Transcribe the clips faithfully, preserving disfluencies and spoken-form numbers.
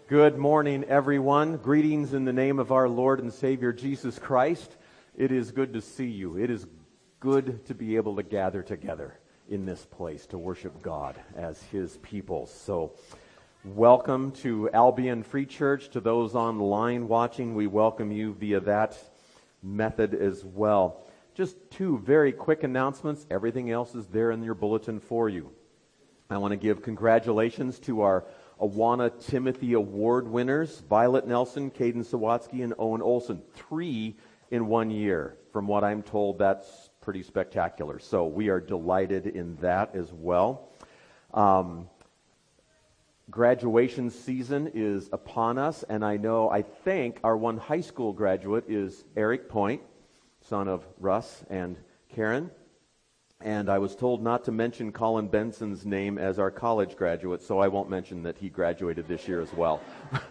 Good morning, everyone. Greetings in the name of our Lord and Savior, Jesus Christ. It is good to see you. It is good to be able to gather together in this place to worship God as His people. So, welcome to Albion Free Church. To those online watching, we welcome you via that method as well. Just two very quick announcements. Everything else is there in your bulletin for you. I want to give congratulations to our Awana Timothy Award winners, Violet Nelson, Caden Sawatsky, and Owen Olson. Three in one year. From what I'm told, that's pretty spectacular. So we are delighted in that as well. Um, graduation season is upon us, and I know, I think our one high school graduate is Eric Point, son of Russ and Karen. And I was told not to mention Colin Benson's name as our college graduate, so I won't mention that he graduated this year as well.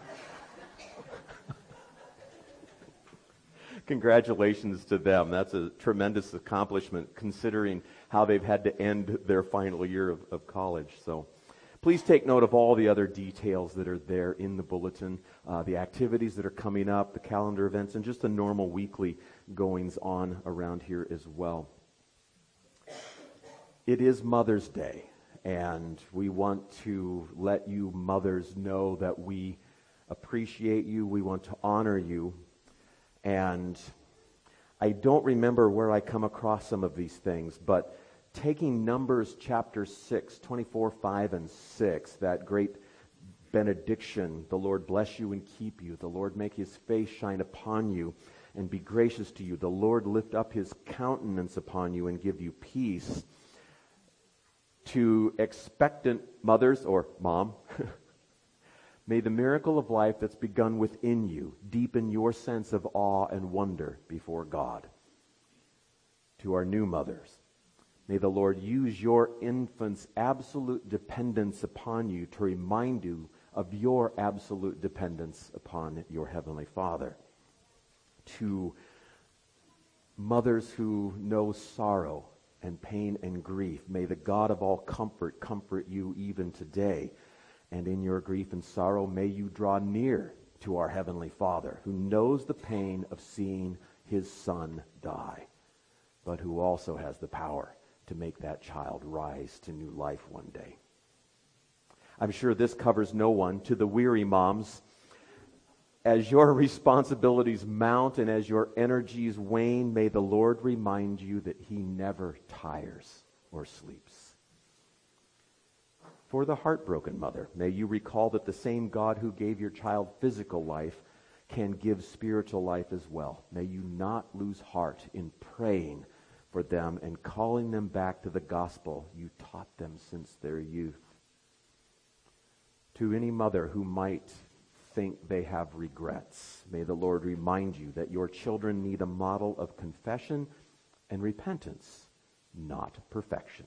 Congratulations to them. That's a tremendous accomplishment considering how they've had to end their final year of, of college. So please take note of all the other details that are there in the bulletin, uh, the activities that are coming up, the calendar events, and just the normal weekly goings on around here as well. It is Mother's Day, and we want to let you mothers know that we appreciate you, we want to honor you, and I don't remember where I come across some of these things, but taking Numbers chapter six, twenty-four, five, and six, that great benediction, the Lord bless you and keep you, the Lord make His face shine upon you and be gracious to you, the Lord lift up His countenance upon you and give you peace. To expectant mothers, or mom, may the miracle of life that's begun within you deepen your sense of awe and wonder before God. To our new mothers, may the Lord use your infant's absolute dependence upon you to remind you of your absolute dependence upon your Heavenly Father. To mothers who know sorrow and pain and grief, may the God of all comfort comfort you even today. And in your grief and sorrow, may you draw near to our Heavenly Father, who knows the pain of seeing His Son die, but who also has the power to make that child rise to new life one day. I'm sure this covers no one. To the weary moms, as your responsibilities mount and as your energies wane, may the Lord remind you that He never tires or sleeps. For the heartbroken mother, may you recall that the same God who gave your child physical life can give spiritual life as well. May you not lose heart in praying for them and calling them back to the gospel you taught them since their youth. To any mother who might think they have regrets, may the Lord remind you that your children need a model of confession and repentance, not perfection.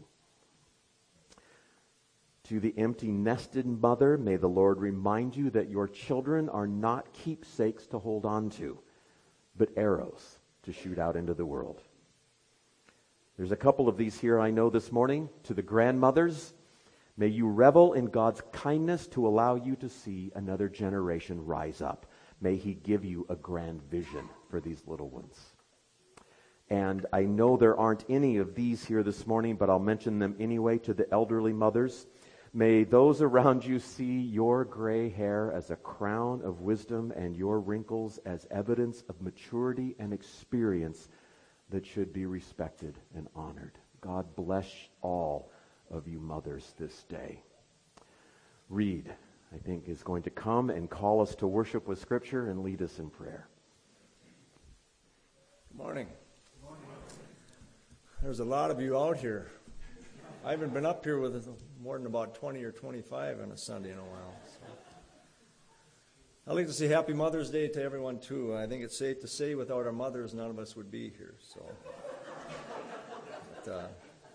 To the empty-nested mother, may the Lord remind you that your children are not keepsakes to hold on to, but arrows to shoot out into the world. There's a couple of these here I know this morning. To the grandmothers, may you revel in God's kindness to allow you to see another generation rise up. May He give you a grand vision for these little ones. And I know there aren't any of these here this morning, but I'll mention them anyway. To the elderly mothers, may those around you see your gray hair as a crown of wisdom and your wrinkles as evidence of maturity and experience that should be respected and honored. God bless all of you mothers this day. Reed, I think, is going to come and call us to worship with Scripture and lead us in prayer. Good morning. Good morning. There's a lot of you out here. I haven't been up here with more than about twenty or twenty-five on a Sunday in a while. So. I'd like to say Happy Mother's Day to everyone, too. I think it's safe to say without our mothers, none of us would be here. So, but, uh,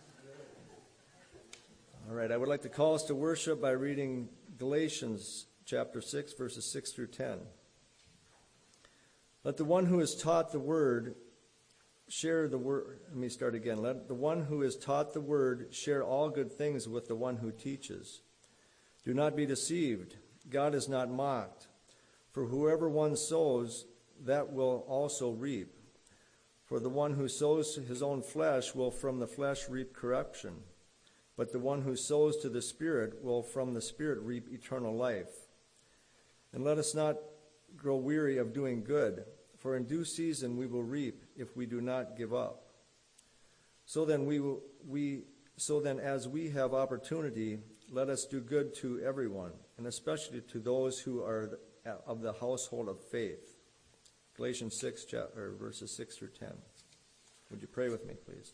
all right, I would like to call us to worship by reading Galatians chapter six, verses six through ten. Let the one who is taught the word share the word. Let me start again. Let the one who is taught the word share all good things with the one who teaches. Do not be deceived. God is not mocked. For whoever one sows, that will also reap. For the one who sows his own flesh will from the flesh reap corruption, but the one who sows to the Spirit will from the Spirit reap eternal life. And let us not grow weary of doing good, for in due season we will reap if we do not give up. So then we will, we so then as we have opportunity, let us do good to everyone, and especially to those who are of the household of faith. Galatians six, or verses six through ten. Would you pray with me, please?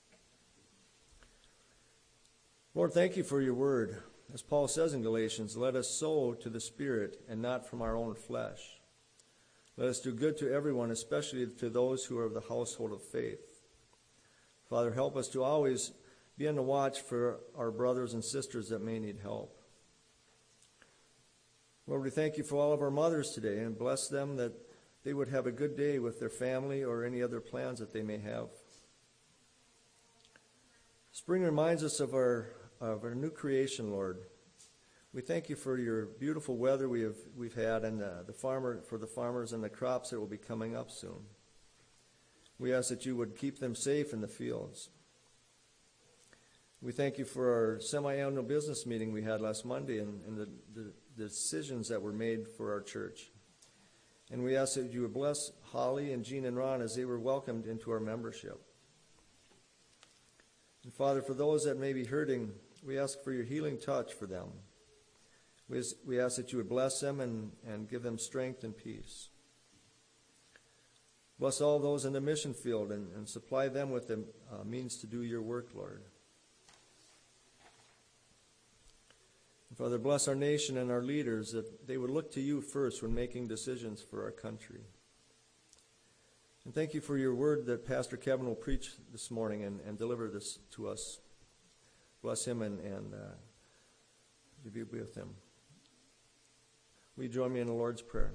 Lord, thank you for your word. As Paul says in Galatians, let us sow to the Spirit and not from our own flesh. Let us do good to everyone, especially to those who are of the household of faith. Father, help us to always be on the watch for our brothers and sisters that may need help. Lord, we thank you for all of our mothers today and bless them that they would have a good day with their family or any other plans that they may have. Spring reminds us of our of our new creation, Lord. We thank you for your beautiful weather we have we've had and the, the farmer for the farmers and the crops that will be coming up soon. We ask that you would keep them safe in the fields. We thank you for our semi-annual business meeting we had last Monday and, and the, the, the decisions that were made for our church. And we ask that you would bless Holly and Jean and Ron as they were welcomed into our membership. And Father, for those that may be hurting, we ask for your healing touch for them. We, we ask that you would bless them and, and give them strength and peace. Bless all those in the mission field and, and supply them with the uh, means to do your work, Lord. And Father, bless our nation and our leaders that they would look to you first when making decisions for our country. And thank you for your word that Pastor Kevin will preach this morning and, and deliver this to us. Bless him and, and uh, be with him. Will you join me in the Lord's Prayer?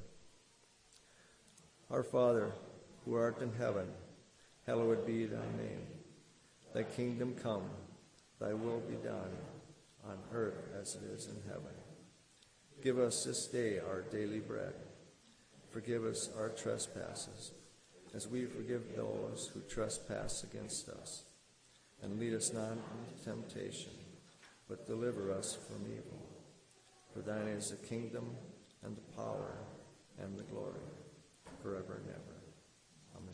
Our Father, who art in heaven, hallowed be thy name. Thy kingdom come, thy will be done, on earth as it is in heaven. Give us this day our daily bread. Forgive us our trespasses, as we forgive those who trespass against us. And lead us not into temptation, but deliver us from evil. For thine is the kingdom, and the power, and the glory, forever and ever. Amen.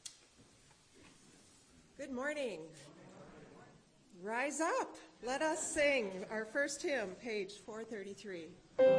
Good morning. Rise up. Let us sing our first hymn, page four thirty-three.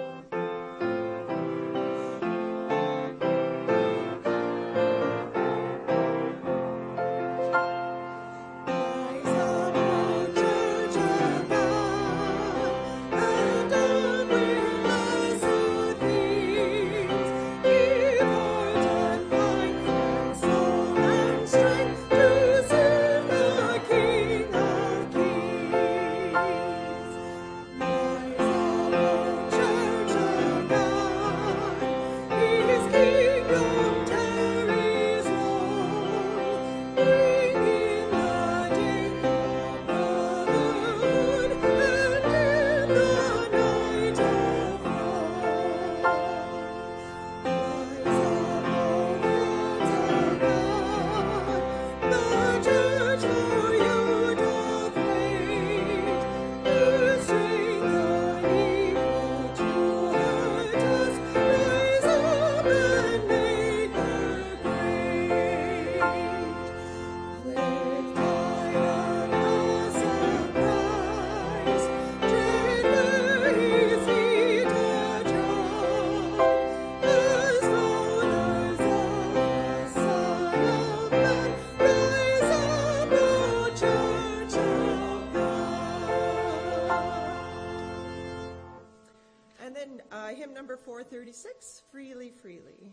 four thirty-six, Freely, Freely.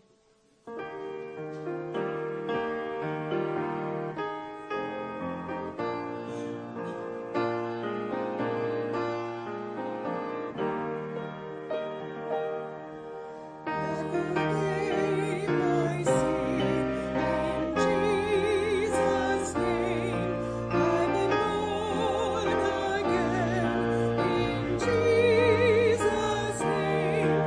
Jesus' name.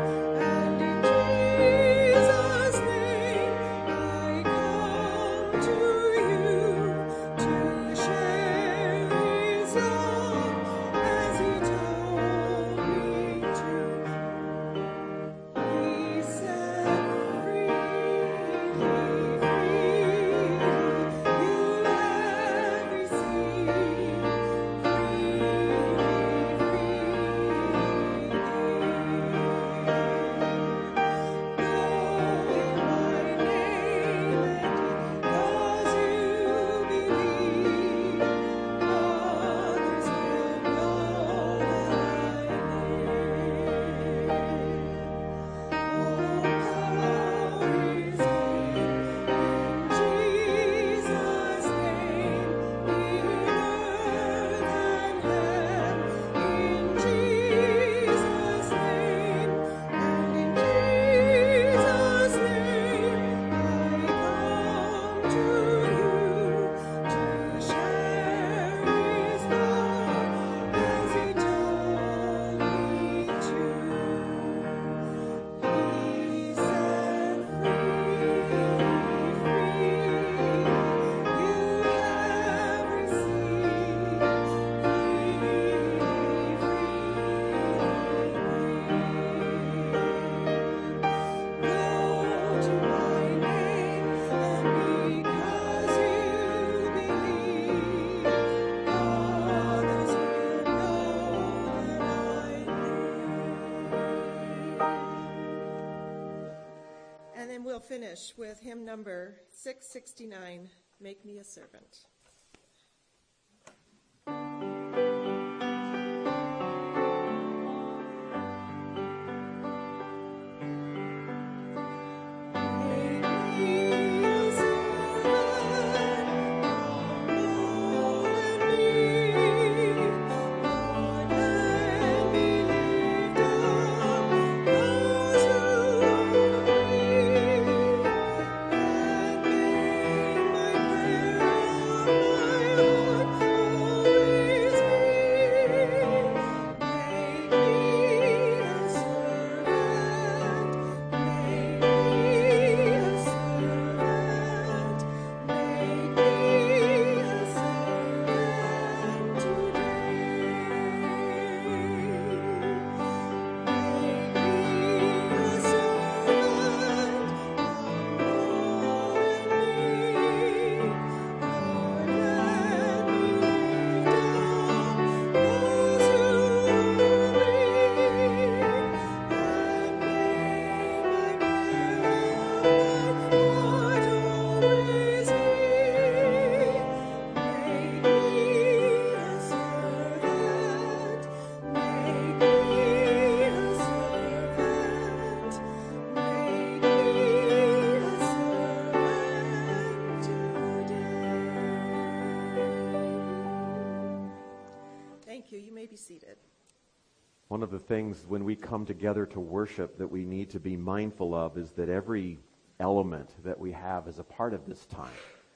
shall finish with hymn number six sixty-nine, Make Me a Servant. One of the things when we come together to worship that we need to be mindful of is that every element that we have as a part of this time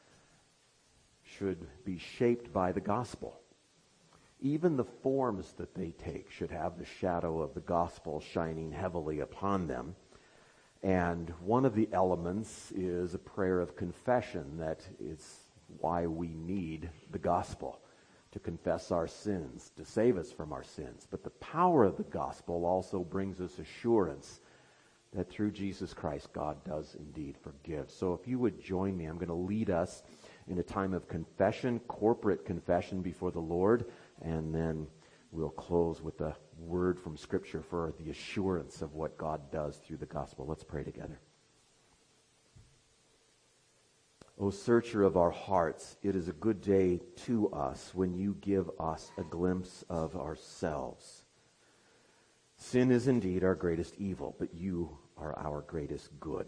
should be shaped by the gospel. Even the forms that they take should have the shadow of the gospel shining heavily upon them. And one of the elements is a prayer of confession. That is why we need the gospel, to confess our sins, to save us from our sins. But the power of the gospel also brings us assurance that through Jesus Christ, God does indeed forgive. So if you would join me, I'm going to lead us in a time of confession, corporate confession before the Lord, and then we'll close with a word from Scripture for the assurance of what God does through the gospel. Let's pray together. O searcher of our hearts, it is a good day to us when you give us a glimpse of ourselves. Sin is indeed our greatest evil, but you are our greatest good.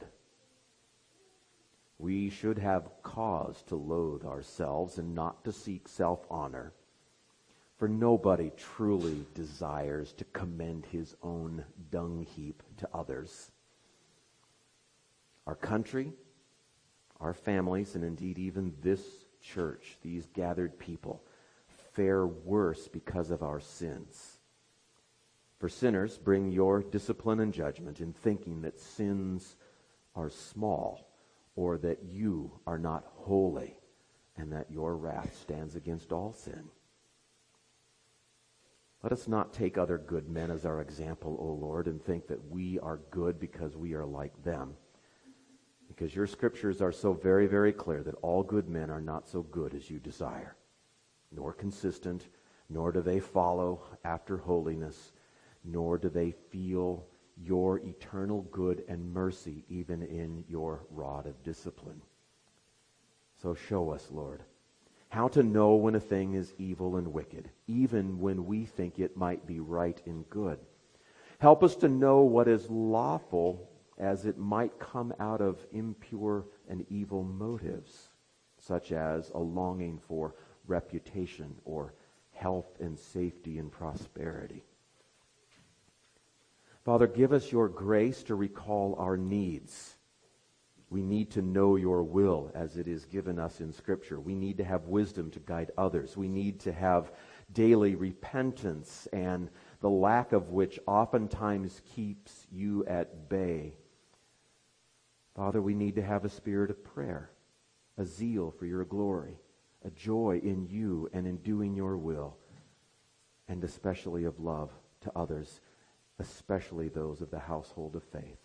We should have cause to loathe ourselves and not to seek self-honor, for nobody truly desires to commend his own dung heap to others. Our country, our families, and indeed even this church, these gathered people, fare worse because of our sins. For sinners, bring your discipline and judgment in thinking that sins are small, or that you are not holy, and that your wrath stands against all sin. Let us not take other good men as our example, O Lord, and think that we are good because we are like them. Because your scriptures are so very, very clear that all good men are not so good as you desire, nor consistent, nor do they follow after holiness, nor do they feel your eternal good and mercy even in your rod of discipline. So show us, Lord, how to know when a thing is evil and wicked, even when we think it might be right and good. Help us to know what is lawful, as it might come out of impure and evil motives, such as a longing for reputation or health and safety and prosperity. Father, give us your grace to recall our needs. We need to know your will as it is given us in Scripture. We need to have wisdom to guide others. We need to have daily repentance, and the lack of which oftentimes keeps you at bay. Father, we need to have a spirit of prayer, a zeal for your glory, a joy in you and in doing your will, and especially of love to others, especially those of the household of faith.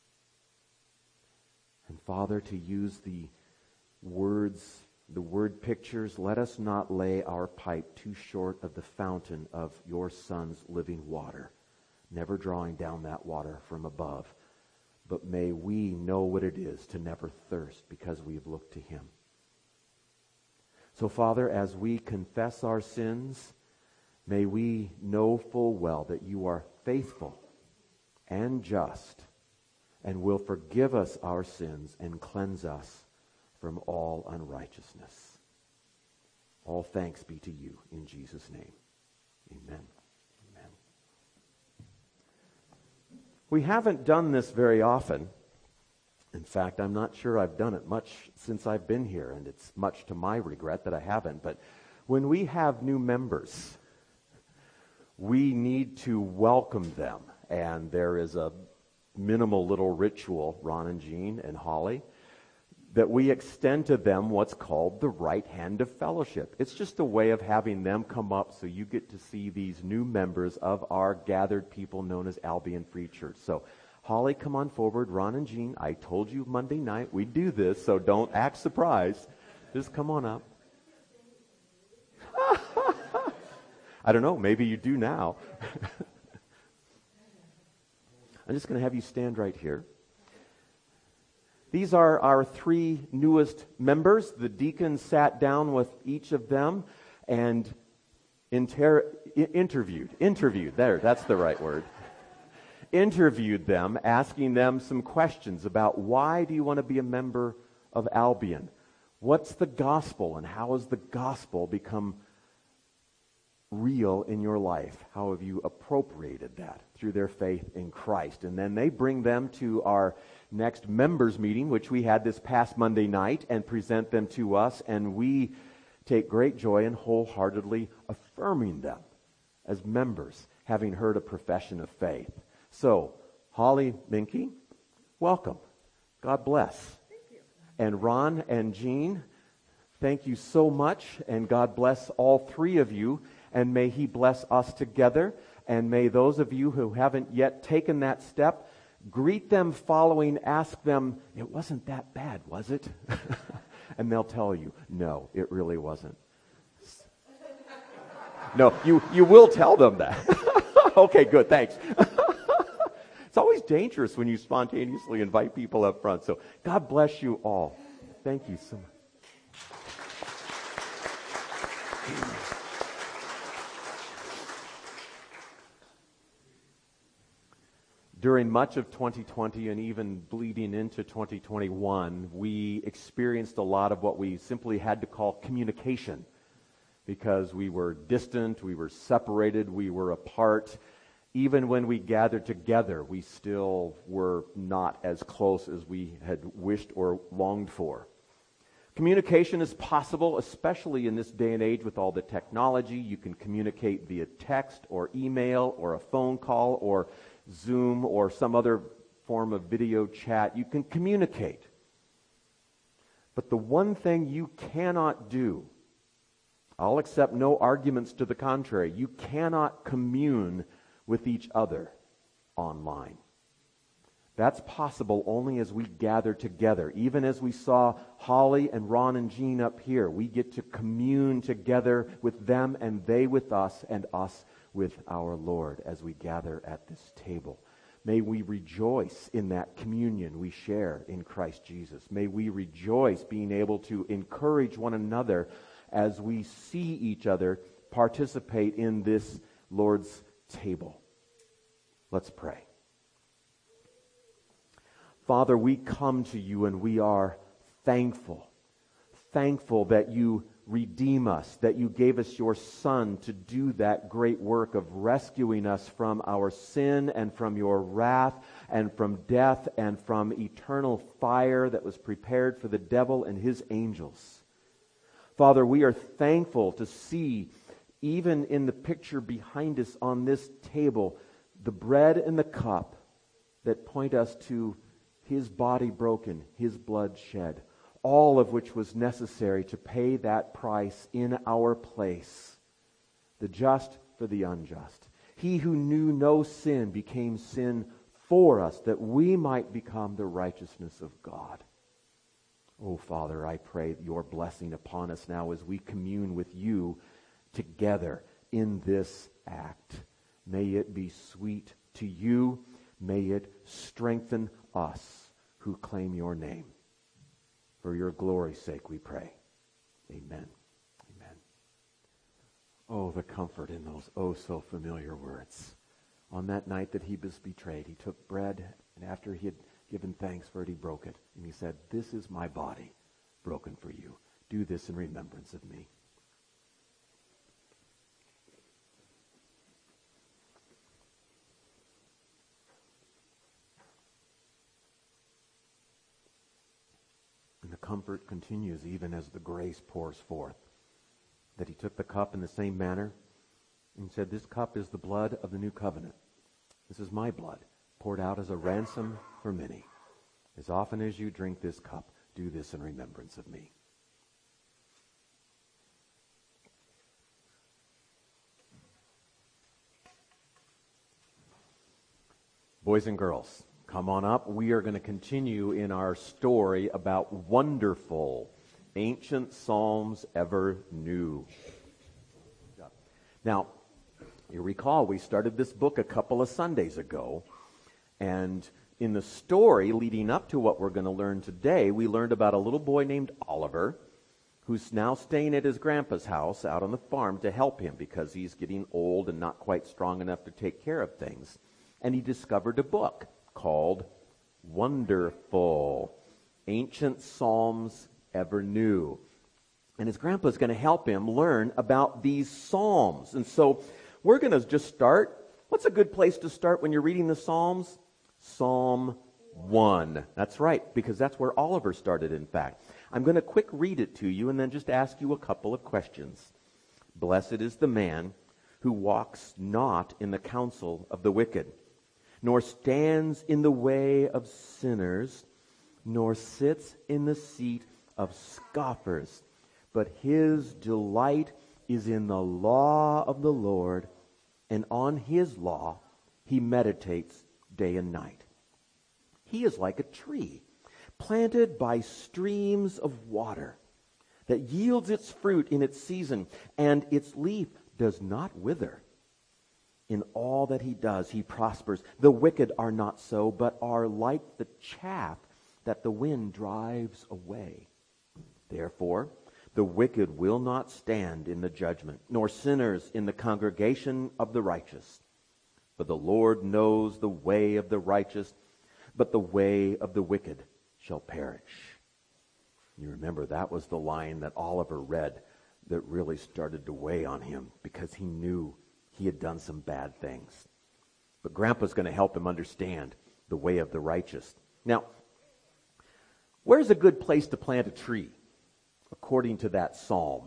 And Father, to use the words, the word pictures, let us not lay our pipe too short of the fountain of your Son's living water, never drawing down that water from above, but may we know what it is to never thirst because we've looked to him. So, Father, as we confess our sins, may we know full well that you are faithful and just and will forgive us our sins and cleanse us from all unrighteousness. All thanks be to you in Jesus' name. Amen. Amen. We haven't done this very often. In fact, I'm not sure I've done it much since I've been here, and it's much to my regret that I haven't. But when we have new members, we need to welcome them. And there is a minimal little ritual, Ron and Jean and Holly, that we extend to them what's called the right hand of fellowship. It's just a way of having them come up so you get to see these new members of our gathered people known as Albion Free Church. So, Holly, come on forward. Ron and Jean, I told you Monday night we do this, so don't act surprised. Just come on up. I don't know, maybe you do now. I'm just going to have you stand right here. These are our three newest members. The deacons sat down with each of them and inter- interviewed. Interviewed, there, that's the right word. Interviewed them, asking them some questions about why do you want to be a member of Albion? What's the gospel, and how has the gospel become real in your life? How have you appropriated that through their faith in Christ? And then they bring them to our next members meeting, which we had this past Monday night, and present them to us, and we take great joy in wholeheartedly affirming them as members, having heard a profession of faith. So, Holly Minke, welcome. God bless. Thank you. And Ron and Jean, thank you so much, and God bless all three of you, and may he bless us together, and may those of you who haven't yet taken that step, greet them following, ask them, it wasn't that bad, was it? And they'll tell you, no, it really wasn't. No, you, you will tell them that. Okay, good, thanks. It's always dangerous when you spontaneously invite people up front. So God bless you all. Thank you so much. During much of twenty twenty and even bleeding into twenty twenty-one, we experienced a lot of what we simply had to call communication, because we were distant, we were separated, we were apart. Even when we gathered together, we still were not as close as we had wished or longed for. Communication is possible, especially in this day and age with all the technology. You can communicate via text or email or a phone call or Zoom or some other form of video chat. You can communicate. But the one thing you cannot do, I'll accept no arguments to the contrary, you cannot commune with each other online. That's possible only as we gather together. Even as we saw Holly and Ron and Jean up here, we get to commune together with them and they with us and us with our Lord as we gather at this table. May we rejoice in that communion we share in Christ Jesus. May we rejoice being able to encourage one another as we see each other participate in this Lord's table. Let's pray. Father, we come to you and we are thankful. Thankful that you redeem us, that you gave us your Son to do that great work of rescuing us from our sin and from your wrath and from death and from eternal fire that was prepared for the devil and his angels. Father, we are thankful to see, even in the picture behind us on this table, the bread and the cup that point us to his body broken, his blood shed, all of which was necessary to pay that price in our place, the just for the unjust. He who knew no sin became sin for us, that we might become the righteousness of God. Oh, Father, I pray your blessing upon us now as we commune with you together in this act. May it be sweet to you. May it strengthen us who claim your name. For your glory's sake we pray. Amen. Amen. Oh, the comfort in those oh so familiar words. On that night that he was betrayed, he took bread, and after he had given thanks for it, he broke it. And he said, "This is my body broken for you. Do this in remembrance of me." And the comfort continues even as the grace pours forth. That he took the cup in the same manner and said, "This cup is the blood of the new covenant. This is my blood, poured out as a ransom for many. As often as you drink this cup, do this in remembrance of me." Boys and girls, come on up. We are going to continue in our story about wonderful ancient psalms ever new. Now, you recall we started this book a couple of Sundays ago, and in the story leading up to what we're going to learn today, we learned about a little boy named Oliver who's now staying at his grandpa's house out on the farm to help him because he's getting old and not quite strong enough to take care of things. And he discovered a book called Wonderful Ancient Psalms Ever New. And his grandpa's going to help him learn about these psalms. And so we're going to just start. What's a good place to start when you're reading the Psalms? Psalm one. That's right, because that's where Oliver started, in fact. I'm going to quick read it to you and then just ask you a couple of questions. "Blessed is the man who walks not in the counsel of the wicked, nor stands in the way of sinners, nor sits in the seat of scoffers. But his delight is in the law of the Lord, and on his law he meditates day and night. He is like a tree planted by streams of water that yields its fruit in its season, and its leaf does not wither. In all that he does, he prospers. The wicked are not so, but are like the chaff that the wind drives away. Therefore, the wicked will not stand in the judgment, nor sinners in the congregation of the righteous. For the Lord knows the way of the righteous, but the way of the wicked shall perish." You remember that was the line that Oliver read that really started to weigh on him because he knew he had done some bad things. But Grandpa's going to help him understand the way of the righteous. Now, where's a good place to plant a tree, according to that psalm?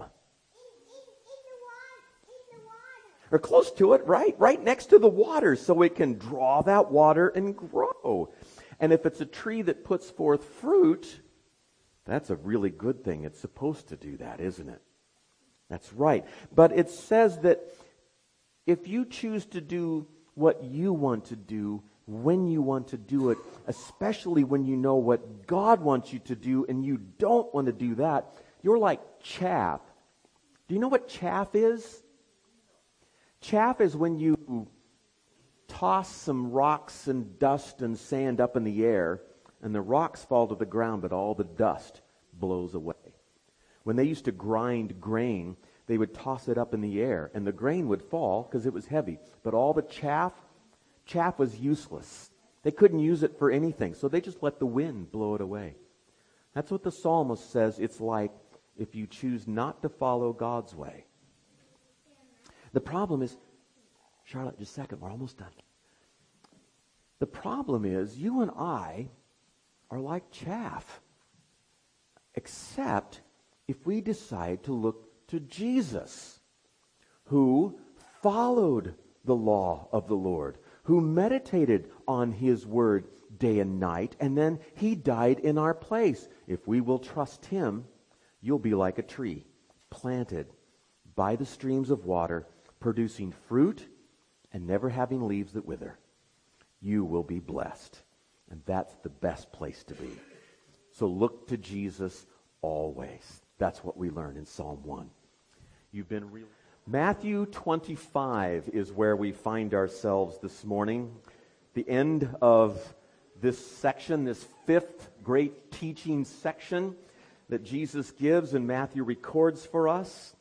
Or close to it, right? Right next to the water, so it can draw that water and grow. And if it's a tree that puts forth fruit, that's a really good thing. It's supposed to do that, isn't it? That's right. But it says that if you choose to do what you want to do, when you want to do it, especially when you know what God wants you to do and you don't want to do that, you're like chaff. Do you know what chaff is? Chaff is when you toss some rocks and dust and sand up in the air, and the rocks fall to the ground, but all the dust blows away. When they used to grind grain, they would toss it up in the air, and the grain would fall because it was heavy. But all the chaff, chaff was useless. They couldn't use it for anything, so they just let the wind blow it away. That's what the psalmist says it's like if you choose not to follow God's way. The problem is, Charlotte, just a second, we're almost done. The problem is, you and I are like chaff, except if we decide to look to Jesus, who followed the law of the Lord, who meditated on his word day and night, and then he died in our place. If we will trust him, you'll be like a tree planted by the streams of water, producing fruit and never having leaves that wither. You will be blessed. And that's the best place to be. So look to Jesus always. That's what we learn in Psalm one. You've been real. Matthew twenty-five is where we find ourselves this morning. the end of this section, this fifth great teaching section that Jesus gives and Matthew records for us.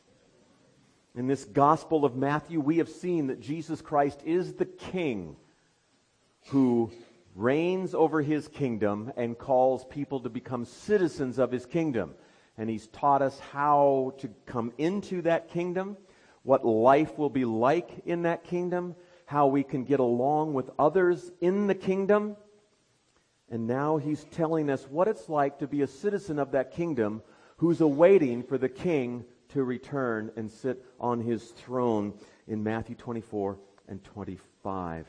In this Gospel of Matthew, we have seen that Jesus Christ is the King who reigns over his kingdom and calls people to become citizens of his kingdom. And he's taught us how to come into that kingdom, what life will be like in that kingdom, how we can get along with others in the kingdom. And now he's telling us what it's like to be a citizen of that kingdom who's awaiting for the king to return and sit on his throne in Matthew twenty-four and twenty-five.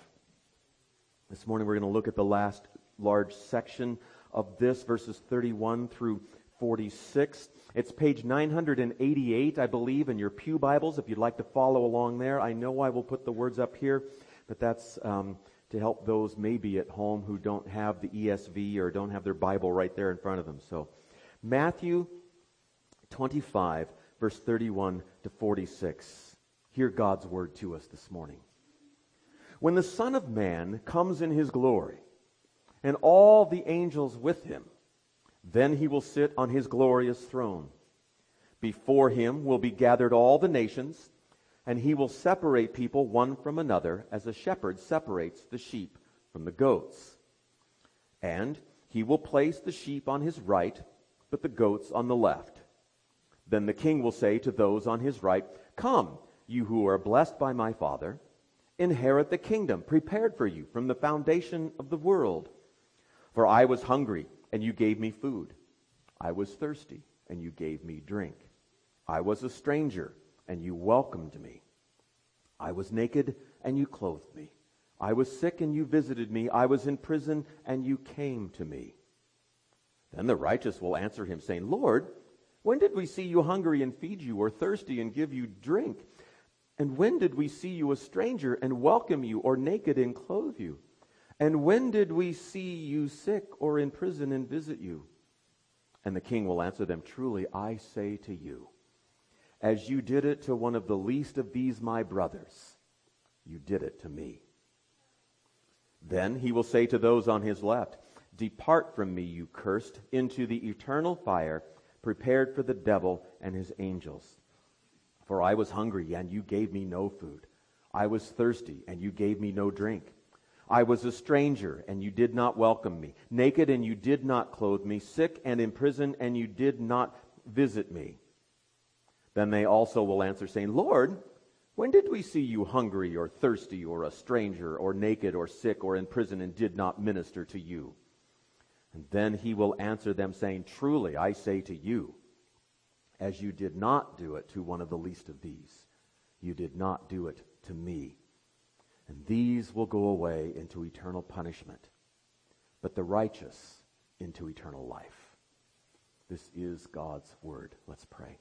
This morning we're going to look at the last large section of this, verses thirty-one through forty-six. It's page nine hundred eighty-eight, I believe, in your pew Bibles, if you'd like to follow along there. I know I will put the words up here, but that's um, to help those maybe at home who don't have the E S V or don't have their Bible right there in front of them. So, Matthew twenty-five, verse thirty-one to forty-six. Hear God's word to us this morning. When the Son of Man comes in his glory, and all the angels with him, then he will sit on his glorious throne. Before him will be gathered all the nations, and he will separate people one from another, as a shepherd separates the sheep from the goats. And he will place the sheep on his right, but the goats on the left. Then the king will say to those on his right, "Come, you who are blessed by my Father, inherit the kingdom prepared for you from the foundation of the world. For I was hungry, and you gave me food. I was thirsty, and you gave me drink. I was a stranger, and you welcomed me. I was naked, and you clothed me. I was sick, and you visited me. I was in prison, and you came to me." Then the righteous will answer him, saying, "Lord, when did we see you hungry and feed you, or thirsty and give you drink? And when did we see you a stranger and welcome you, or naked and clothe you? And when did we see you sick or in prison and visit you?" And the king will answer them, "Truly I say to you, as you did it to one of the least of these my brothers, you did it to me." Then he will say to those on his left, "Depart from me, you cursed, into the eternal fire prepared for the devil and his angels. For I was hungry, and you gave me no food. I was thirsty, and you gave me no drink. I was a stranger, and you did not welcome me. Naked, and you did not clothe me. Sick and in prison, and you did not visit me." Then they also will answer, saying, "Lord, when did we see you hungry or thirsty or a stranger or naked or sick or in prison and did not minister to you?" And then he will answer them, saying, "Truly I say to you, as you did not do it to one of the least of these, you did not do it to me. And these will go away into eternal punishment, but the righteous into eternal life." This is God's word. Let's pray.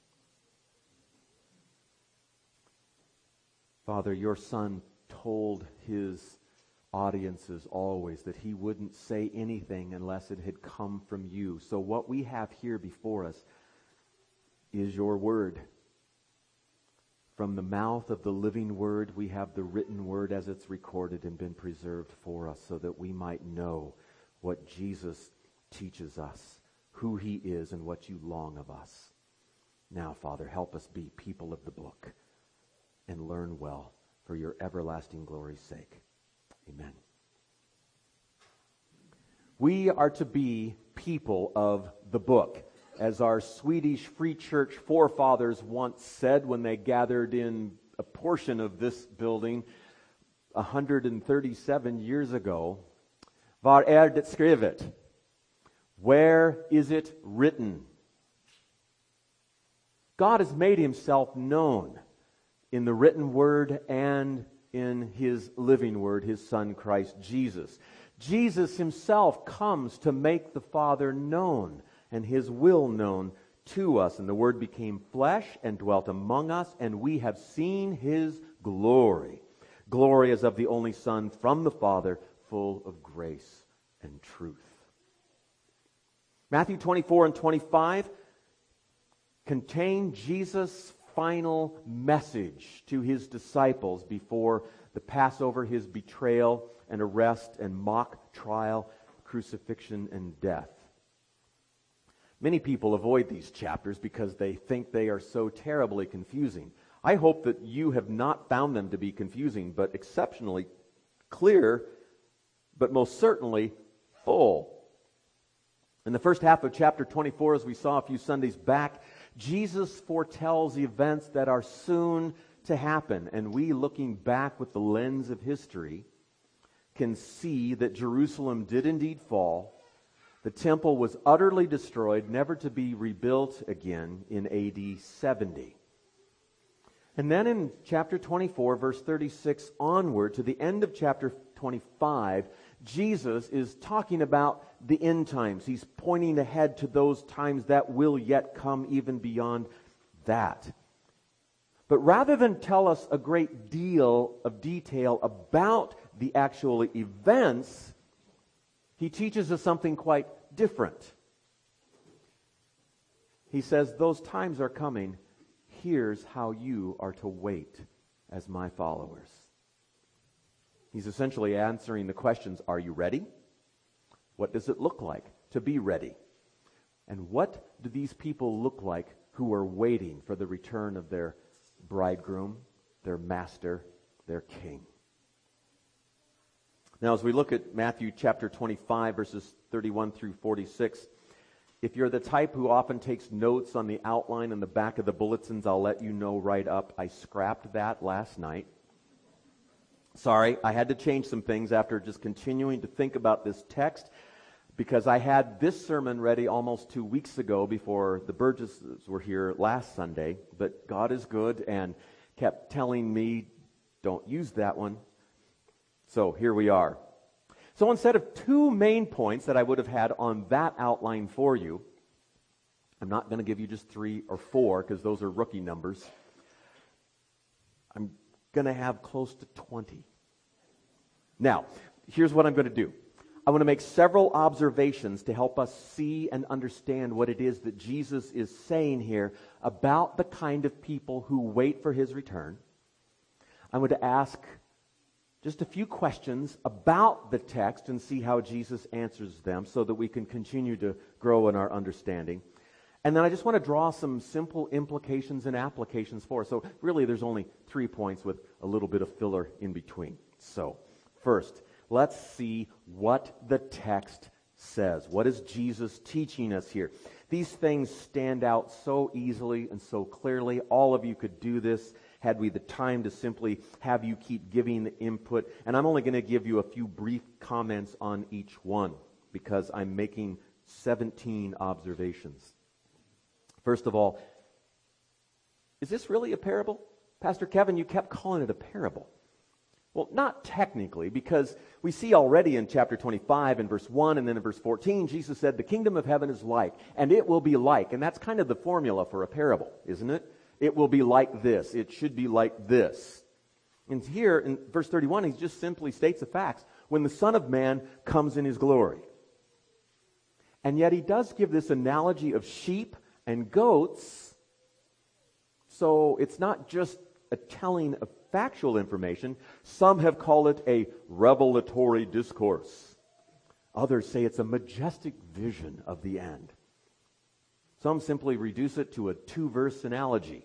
Father, your Son told his audiences always that he wouldn't say anything unless it had come from you. So what we have here before us is your word. From the mouth of the living word, we have the written word as it's recorded and been preserved for us so that we might know what Jesus teaches us, who he is, and what you long of us. Now, Father, help us be people of the book and learn well for your everlasting glory's sake. Amen. We are to be people of the book. As our Swedish Free Church forefathers once said when they gathered in a portion of this building one hundred thirty-seven years ago, "Var är det skrivet?" Where is it written? God has made himself known in the written word and in his living word, his Son Christ Jesus. Jesus himself comes to make the Father known and his will known to us. And the Word became flesh and dwelt among us, and we have seen his glory. Glory as of the only Son from the Father, full of grace and truth. Matthew twenty-four and twenty-five contain Jesus' final message to his disciples before the Passover, his betrayal and arrest and mock trial, crucifixion and death. Many people avoid these chapters because they think they are so terribly confusing. I hope that you have not found them to be confusing, but exceptionally clear, but most certainly full. In the first half of chapter twenty-four, as we saw a few Sundays back, Jesus foretells events that are soon to happen. And we, looking back with the lens of history, can see that Jerusalem did indeed fall. The temple was utterly destroyed, never to be rebuilt again in A D seventy. And then in chapter twenty-four, verse thirty-six onward to the end of chapter twenty-five, Jesus is talking about the end times. He's pointing ahead to those times that will yet come, even beyond that. But rather than tell us a great deal of detail about the actual events, he teaches us something quite different. He says, those times are coming. Here's how you are to wait as my followers. He's essentially answering the questions, are you ready? What does it look like to be ready? And what do these people look like who are waiting for the return of their bridegroom, their master, their king? Now, as we look at Matthew chapter twenty-five, verses thirty-one through forty-six, if you're the type who often takes notes on the outline in the back of the bulletins, I'll let you know right up. I scrapped that last night. Sorry, I had to change some things after just continuing to think about this text, because I had this sermon ready almost two weeks ago before the Burgesses were here last Sunday. But God is good and kept telling me, don't use that one. So here we are. So instead of two main points that I would have had on that outline for you, I'm not going to give you just three or four because those are rookie numbers. I'm going to have close to twenty. Now, here's what I'm going to do. I want to make several observations to help us see and understand what it is that Jesus is saying here about the kind of people who wait for his return. I'm going to ask just a few questions about the text and see how Jesus answers them so that we can continue to grow in our understanding. And then I just want to draw some simple implications and applications for us. So really there's only three points with a little bit of filler in between. So first, let's see what the text says. What is Jesus teaching us here? These things stand out so easily and so clearly. All of you could do this had we the time to simply have you keep giving the input. And I'm only going to give you a few brief comments on each one because I'm making seventeen observations. First of all, is this really a parable? Pastor Kevin, you kept calling it a parable. Well, not technically, because we see already in chapter twenty-five and verse one and then in verse fourteen, Jesus said, the kingdom of heaven is like, and it will be like. And that's kind of the formula for a parable, isn't it? It will be like this. It should be like this. And here in verse thirty-one, he just simply states the facts. When the Son of Man comes in his glory. And yet he does give this analogy of sheep and goats. So it's not just a telling of factual information. Some have called it a revelatory discourse. Others say it's a majestic vision of the end. Some simply reduce it to a two-verse analogy.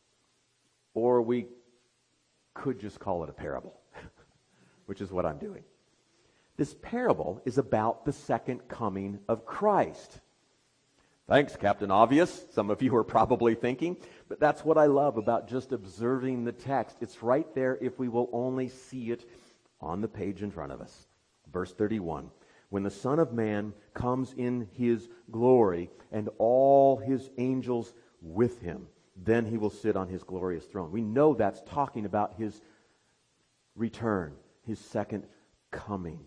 Or we could just call it a parable, which is what I'm doing. This parable is about the second coming of Christ. Thanks, Captain Obvious, some of you are probably thinking, but that's what I love about just observing the text. It's right there if we will only see it on the page in front of us. Verse thirty-one, when the Son of Man comes in his glory and all his angels with him, then he will sit on his glorious throne. We know that's talking about his return, his second coming.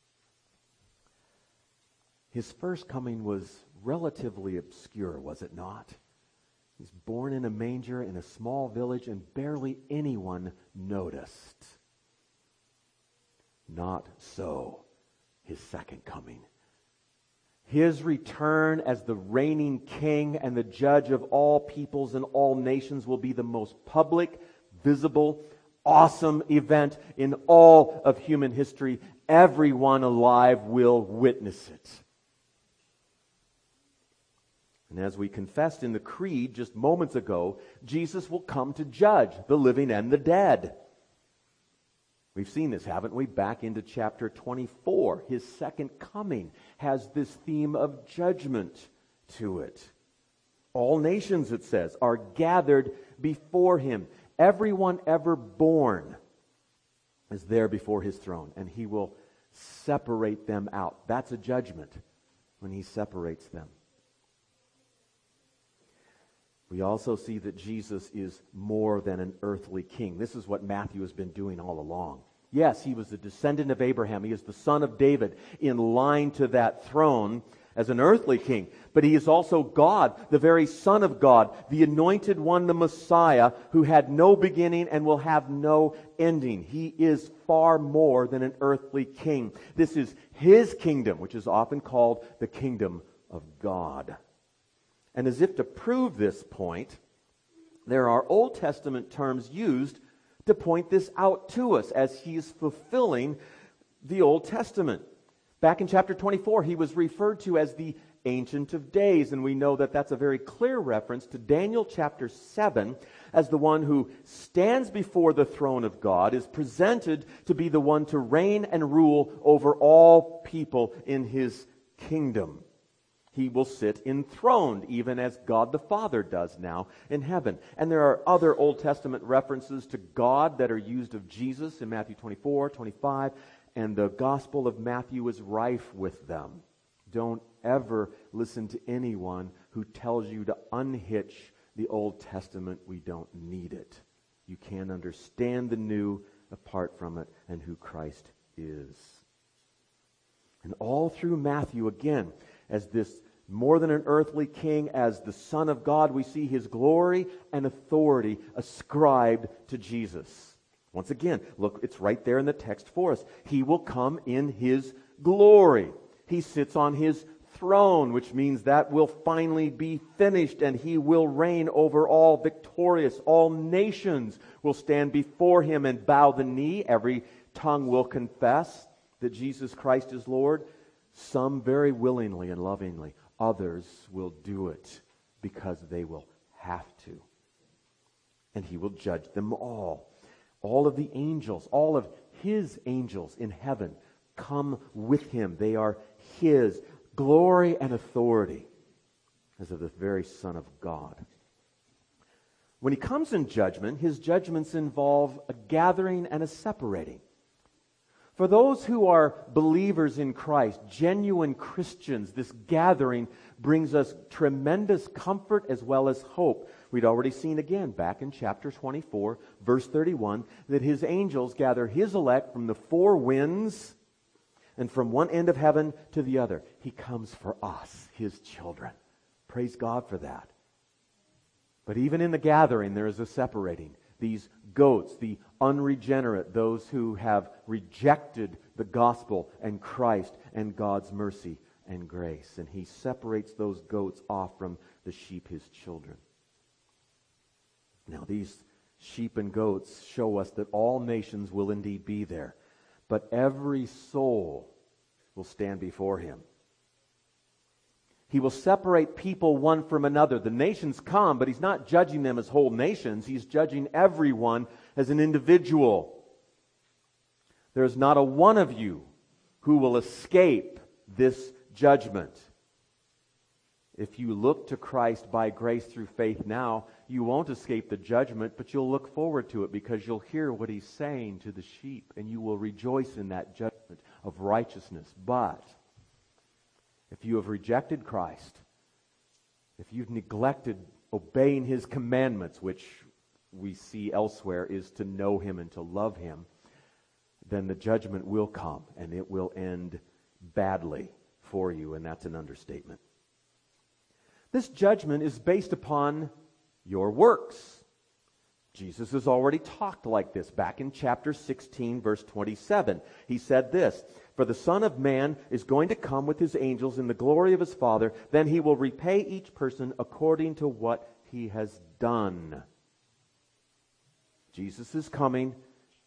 His first coming was relatively obscure, was it not? He's born in a manger in a small village and barely anyone noticed. Not so his second coming. His return as the reigning king and the judge of all peoples and all nations will be the most public, visible, awesome event in all of human history. Everyone alive will witness it. And as we confessed in the Creed just moments ago, Jesus will come to judge the living and the dead. We've seen this, haven't we? Back into chapter twenty-four. His second coming has this theme of judgment to it. All nations, it says, are gathered before him. Everyone ever born is there before his throne, and he will separate them out. That's a judgment when he separates them. We also see that Jesus is more than an earthly king. This is what Matthew has been doing all along. Yes, he was a descendant of Abraham. He is the son of David, in line to that throne as an earthly king. But he is also God, the very Son of God, the anointed one, the Messiah, who had no beginning and will have no ending. He is far more than an earthly king. This is his kingdom, which is often called the kingdom of God. And as if to prove this point, there are Old Testament terms used to point this out to us as he is fulfilling the Old Testament. Back in chapter twenty-four, he was referred to as the Ancient of Days, and we know that that's a very clear reference to Daniel chapter seven as the one who stands before the throne of God, is presented to be the one to reign and rule over all people in his kingdom. He will sit enthroned, even as God the Father does now in heaven. And there are other Old Testament references to God that are used of Jesus in Matthew twenty-four, twenty-five, and the Gospel of Matthew is rife with them. Don't ever listen to anyone who tells you to unhitch the Old Testament. We don't need it. You can't understand the new apart from it and who Christ is. And all through Matthew, again, as this more than an earthly king, as the Son of God, we see his glory and authority ascribed to Jesus. Once again, look, it's right there in the text for us. He will come in his glory. He sits on his throne, which means that will finally be finished, and he will reign over all, victorious. All nations will stand before him and bow the knee. Every tongue will confess that Jesus Christ is Lord. Some very willingly and lovingly. Others will do it because they will have to. And he will judge them all. All of the angels, all of his angels in heaven come with him. They are his glory and authority as of the very Son of God. When he comes in judgment, his judgments involve a gathering and a separating. For those who are believers in Christ, genuine Christians, this gathering brings us tremendous comfort as well as hope. We'd already seen again back in chapter twenty-four, verse thirty-one, that his angels gather his elect from the four winds and from one end of heaven to the other. He comes for us, his children. Praise God for that. But even in the gathering, there is a separating. These goats, the unregenerate, those who have rejected the gospel and Christ and God's mercy and grace. And he separates those goats off from the sheep, his children. Now, these sheep and goats show us that all nations will indeed be there, but every soul will stand before him. He will separate people one from another. The nations come, but he's not judging them as whole nations. He's judging everyone as an individual. There is not a one of you who will escape this judgment. If you look to Christ by grace through faith now, you won't escape the judgment, but you'll look forward to it because you'll hear what he's saying to the sheep, and you will rejoice in that judgment of righteousness. But if you have rejected Christ, if you've neglected obeying his commandments, which we see elsewhere is to know him and to love him, then the judgment will come, and it will end badly for you, and that's an understatement. This judgment is based upon your works. Jesus has already talked like this back in chapter sixteen, verse twenty-seven. He said this, "For the Son of Man is going to come with his angels in the glory of his Father. Then he will repay each person according to what he has done." Jesus is coming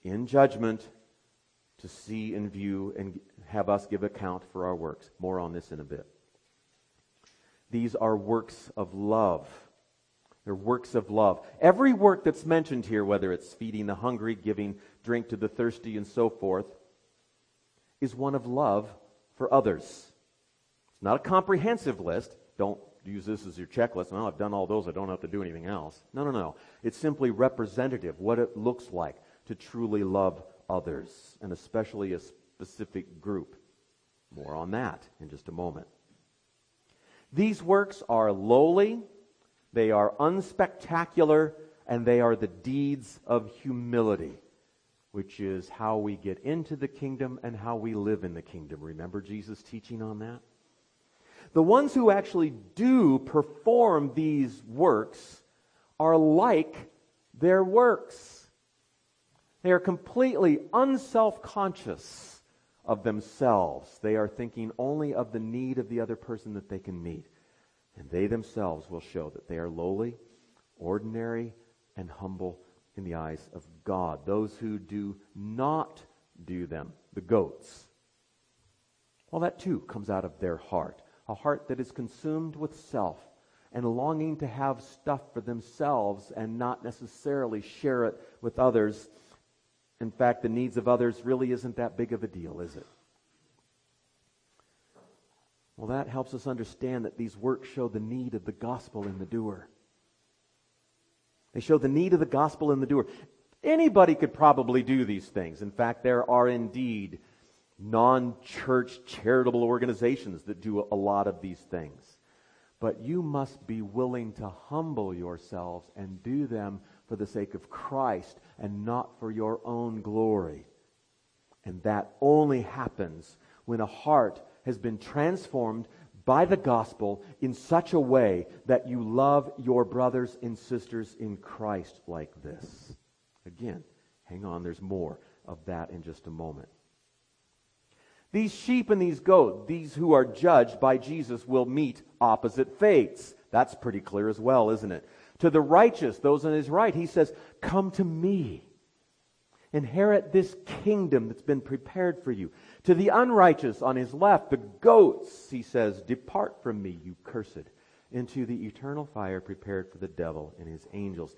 in judgment to see and view and have us give account for our works. More on this in a bit. These are works of love. They're works of love. Every work that's mentioned here, whether it's feeding the hungry, giving drink to the thirsty, and so forth, is one of love for others. It's not a comprehensive list. Don't use this as your checklist. Well, I've done all those. I don't have to do anything else. No, no, no. It's simply representative, what it looks like to truly love others, and especially a specific group. More on that in just a moment. These works are lowly, they are unspectacular, and they are the deeds of humility, which is how we get into the kingdom and how we live in the kingdom. Remember Jesus' teaching on that? The ones who actually do perform these works are like their works. They are completely unself-conscious of themselves. They are thinking only of the need of the other person that they can meet. And they themselves will show that they are lowly, ordinary, and humble in the eyes of God. Those who do not do them, the goats, well, that too comes out of their heart. A heart that is consumed with self and longing to have stuff for themselves and not necessarily share it with others. In fact, the needs of others really isn't that big of a deal, is it? Well, that helps us understand that these works show the need of the gospel in the doer. They show the need of the gospel in the doer. Anybody could probably do these things. In fact, there are indeed non-church charitable organizations that do a lot of these things. But you must be willing to humble yourselves and do them for the sake of Christ and not for your own glory. And that only happens when a heart has been transformed by the gospel in such a way that you love your brothers and sisters in Christ like this. Again, hang on, there's more of that in just a moment. These sheep and these goats, these who are judged by Jesus, will meet opposite fates. That's pretty clear as well, isn't it? To the righteous, those on his right, he says, "Come to me. Inherit this kingdom that's been prepared for you." To the unrighteous on his left, the goats, he says, "Depart from me, you cursed, into the eternal fire prepared for the devil and his angels."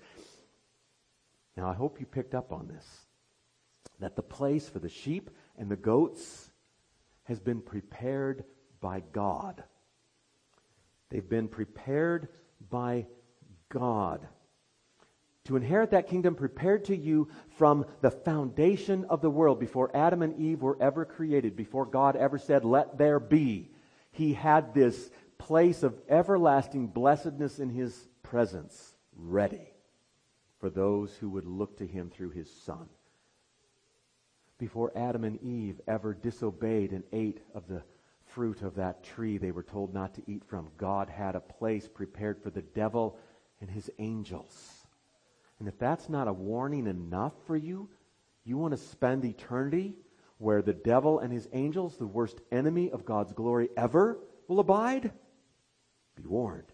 Now, I hope you picked up on this, that the place for the sheep and the goats has been prepared by God. They've been prepared by God. To inherit that kingdom prepared to you from the foundation of the world, before Adam and Eve were ever created, before God ever said, "Let there be," He had this place of everlasting blessedness in His presence ready for those who would look to Him through His Son. Before Adam and Eve ever disobeyed and ate of the fruit of that tree they were told not to eat from, God had a place prepared for the devil and his angels. And if that's not a warning enough for you, you want to spend eternity where the devil and his angels, the worst enemy of God's glory ever, will abide? Be warned.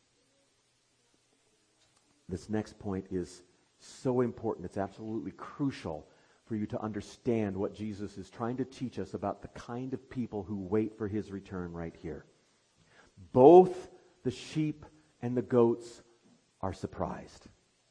This next point is so important. It's absolutely crucial for you to understand what Jesus is trying to teach us about the kind of people who wait for His return right here. Both the sheep and the goats are surprised.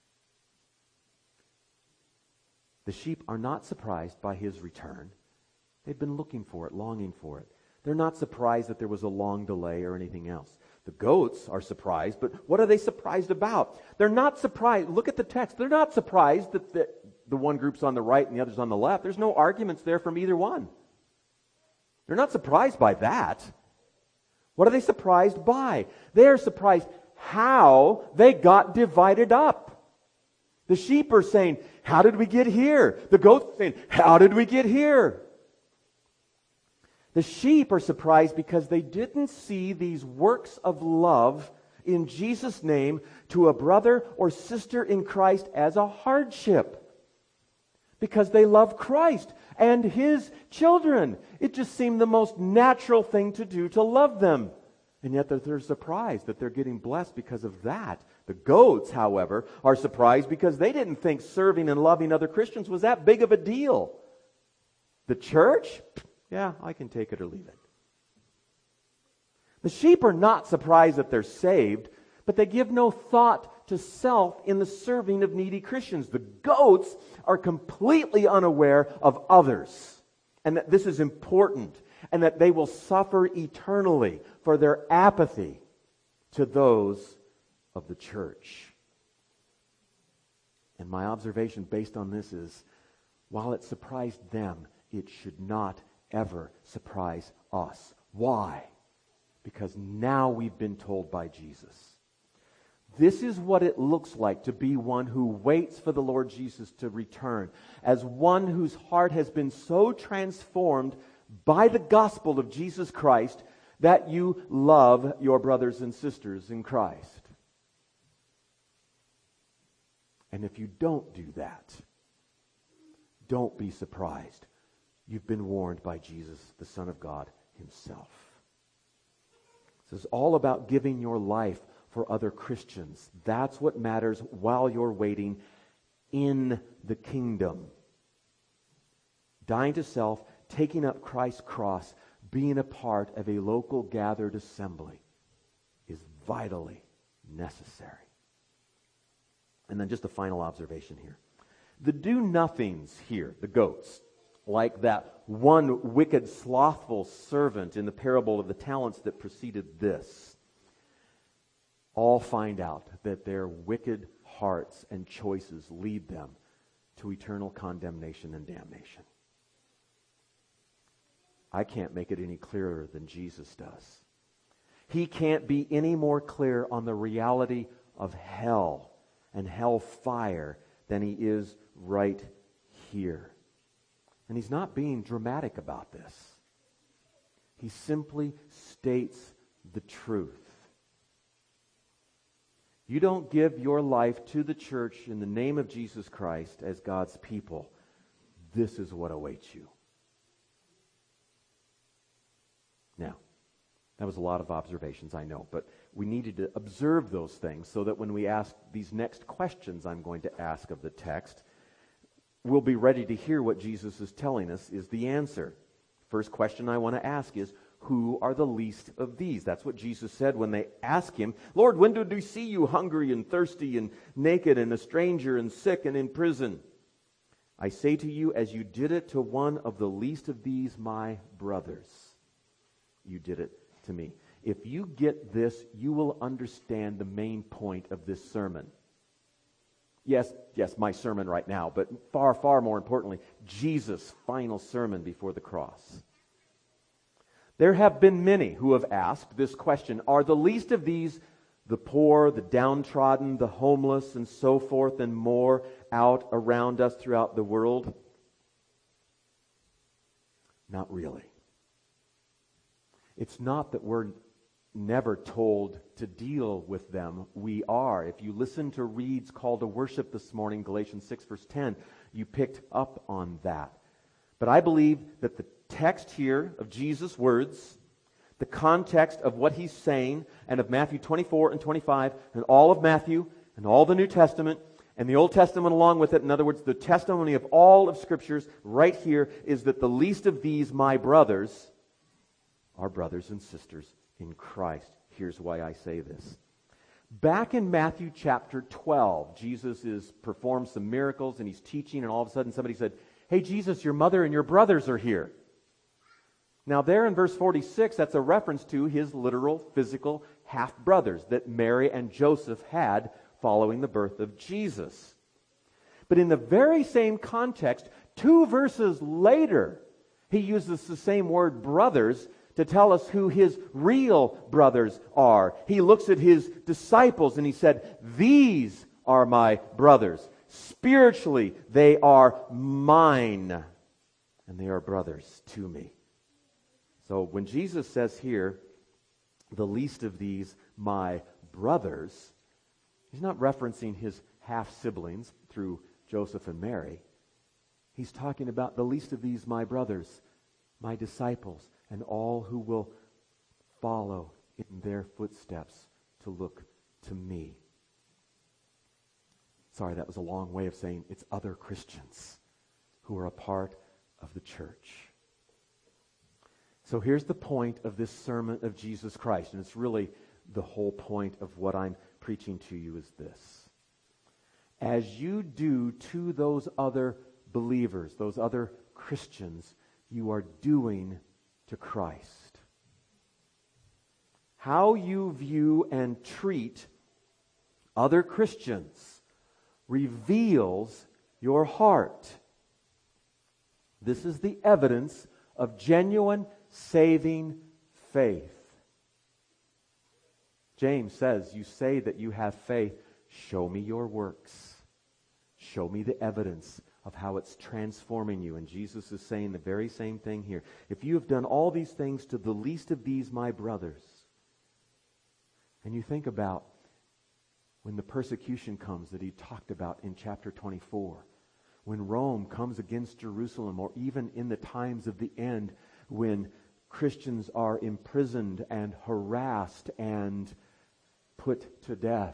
The sheep are not surprised by His return. They've been looking for it, longing for it. They're not surprised that there was a long delay or anything else. The goats are surprised, but what are they surprised about? They're not surprised. Look at the text. They're not surprised that the, the one group's on the right and the other's on the left. There's no arguments there from either one. They're not surprised by that. What are they surprised by? They are surprised how they got divided up. The sheep are saying, "How did we get here?" The goats are saying, "How did we get here?" The sheep are surprised because they didn't see these works of love in Jesus' name to a brother or sister in Christ as a hardship. Because they love Christ and His children. It just seemed the most natural thing to do to love them. And yet they're surprised that they're getting blessed because of that. The goats, however, are surprised because they didn't think serving and loving other Christians was that big of a deal. The church? Yeah, I can take it or leave it. The sheep are not surprised that they're saved, but they give no thought to self in the serving of needy Christians. The goats are completely unaware of others, and that this is important, and that they will suffer eternally for their apathy to those of the church. And my observation based on this is, while it surprised them, it should not ever surprise us. Why? Because now we've been told by Jesus. This is what it looks like to be one who waits for the Lord Jesus to return, as one whose heart has been so transformed by the gospel of Jesus Christ that you love your brothers and sisters in Christ. And if you don't do that, don't be surprised. You've been warned by Jesus, the Son of God himself. This is all about giving your life for other Christians. That's what matters while you're waiting in the kingdom. Dying to self, taking up Christ's cross, being a part of a local gathered assembly is vitally necessary. And then just a final observation here. The do-nothings here, the goats, like that one wicked, slothful servant in the parable of the talents that preceded this, all find out that their wicked hearts and choices lead them to eternal condemnation and damnation. I can't make it any clearer than Jesus does. He can't be any more clear on the reality of hell and hellfire than he is right here. And he's not being dramatic about this. He simply states the truth. You don't give your life to the church in the name of Jesus Christ as God's people, this is what awaits you. Now, that was a lot of observations, I know, but we needed to observe those things so that when we ask these next questions I'm going to ask of the text, we'll be ready to hear what Jesus is telling us is the answer. First question I want to ask is, who are the least of these? That's what Jesus said when they asked him, Lord, when did we see you hungry and thirsty and naked and a stranger and sick and in prison? I say to you, as you did it to one of the least of these, my brothers, you did it to me. If you get this, you will understand the main point of this sermon. Yes, yes, my sermon right now, but far, far more importantly, Jesus' final sermon before the cross. There have been many who have asked this question, are the least of these the poor, the downtrodden, the homeless, and so forth and more out around us throughout the world? Not really. It's not that we're never told to deal with them. We are. If you listen to Reed's call to worship this morning, Galatians six verse ten, you picked up on that. But I believe that the text here of Jesus' words, the context of what he's saying, and of Matthew twenty-four and twenty-five, and all of Matthew, and all the New Testament, and the Old Testament along with it, in other words, the testimony of all of Scriptures right here is that the least of these, my brothers, are brothers and sisters in Christ. Here's why I say this. Back in Matthew chapter twelve, Jesus is performed some miracles and he's teaching, and all of a sudden somebody said, hey Jesus, your mother and your brothers are here. Now there in verse forty-six, that's a reference to his literal physical half-brothers that Mary and Joseph had following the birth of Jesus. But in the very same context, two verses later, he uses the same word brothers to tell us who his real brothers are. He looks at his disciples and he said, these are my brothers. Spiritually, they are mine, and they are brothers to me. So when Jesus says here, the least of these, my brothers, he's not referencing his half-siblings through Joseph and Mary. He's talking about the least of these, my brothers, my disciples, and all who will follow in their footsteps to look to me. Sorry, that was a long way of saying it's other Christians who are a part of the church. So here's the point of this sermon of Jesus Christ, and it's really the whole point of what I'm preaching to you is this. As you do to those other believers, those other Christians, you are doing to Christ. How you view and treat other Christians reveals your heart. This is the evidence of genuine saving faith. James says, you say that you have faith. Show me your works. Show me the evidence of how it's transforming you. And Jesus is saying the very same thing here. If you have done all these things to the least of these, my brothers, and you think about when the persecution comes that he talked about in chapter twenty-four, when Rome comes against Jerusalem, or even in the times of the end when Christians are imprisoned and harassed and put to death,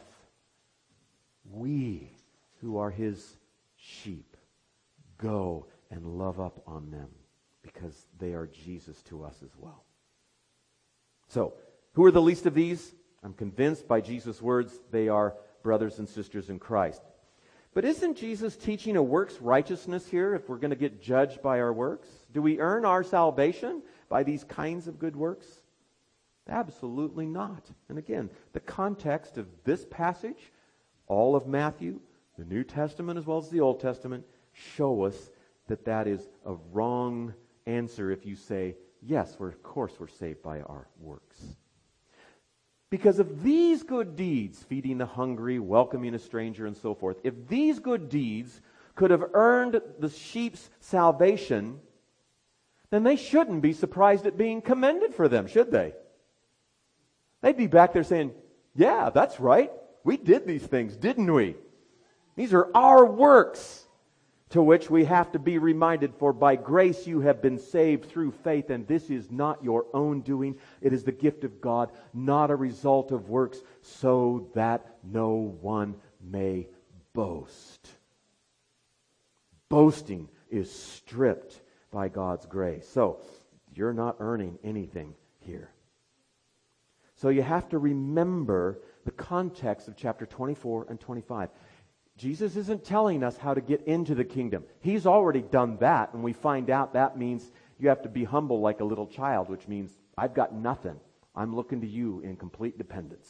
we who are his sheep go and love up on them because they are Jesus to us as well. So, who are the least of these? I'm convinced by Jesus' words they are brothers and sisters in Christ. But isn't Jesus teaching a works righteousness here if we're going to get judged by our works? Do we earn our salvation by these kinds of good works? Absolutely not. And again, the context of this passage, all of Matthew, the New Testament as well as the Old Testament, show us that that is a wrong answer if you say, yes, we're, of course we're saved by our works. Because if these good deeds, feeding the hungry, welcoming a stranger, and so forth, if these good deeds could have earned the sheep's salvation, then they shouldn't be surprised at being commended for them, should they? They'd be back there saying, yeah, that's right. We did these things, didn't we? These are our works. To which we have to be reminded, for by grace you have been saved through faith, and this is not your own doing. It is the gift of God, not a result of works, so that no one may boast. Boasting is stripped by God's grace. So, you're not earning anything here. So you have to remember the context of chapter twenty-four and twenty-five. Jesus isn't telling us how to get into the kingdom. He's already done that, and we find out that means you have to be humble like a little child, which means I've got nothing. I'm looking to you in complete dependence.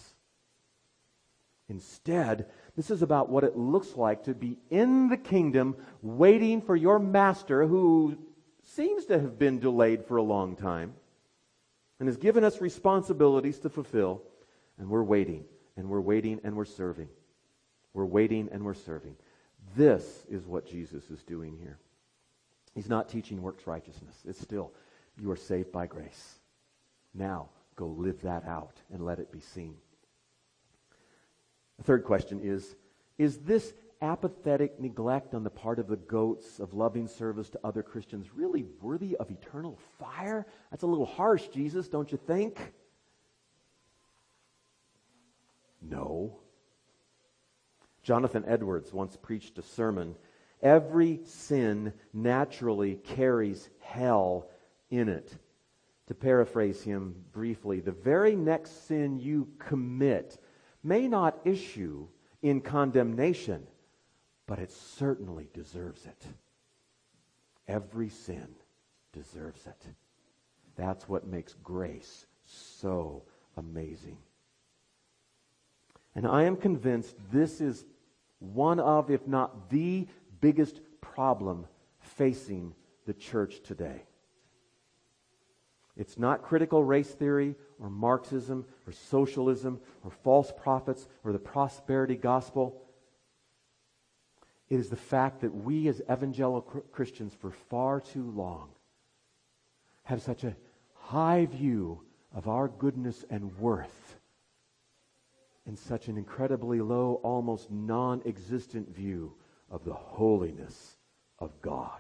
Instead, this is about what it looks like to be in the kingdom, waiting for your master, who seems to have been delayed for a long time, and has given us responsibilities to fulfill, and we're waiting, and we're waiting, and we're serving. We're waiting and we're serving. This is what Jesus is doing here. He's not teaching works righteousness. It's still, you are saved by grace. Now, go live that out and let it be seen. The third question is, is this apathetic neglect on the part of the goats of loving service to other Christians really worthy of eternal fire? That's a little harsh, Jesus, don't you think? No. Jonathan Edwards once preached a sermon, every sin naturally carries hell in it. To paraphrase him briefly, the very next sin you commit may not issue in condemnation, but it certainly deserves it. Every sin deserves it. That's what makes grace so amazing. And I am convinced this is one of, if not the biggest problem facing the church today. It's not critical race theory or Marxism or socialism or false prophets or the prosperity gospel. It is the fact that we as evangelical Christians for far too long have such a high view of our goodness and worth and such an incredibly low, almost non-existent view of the holiness of God.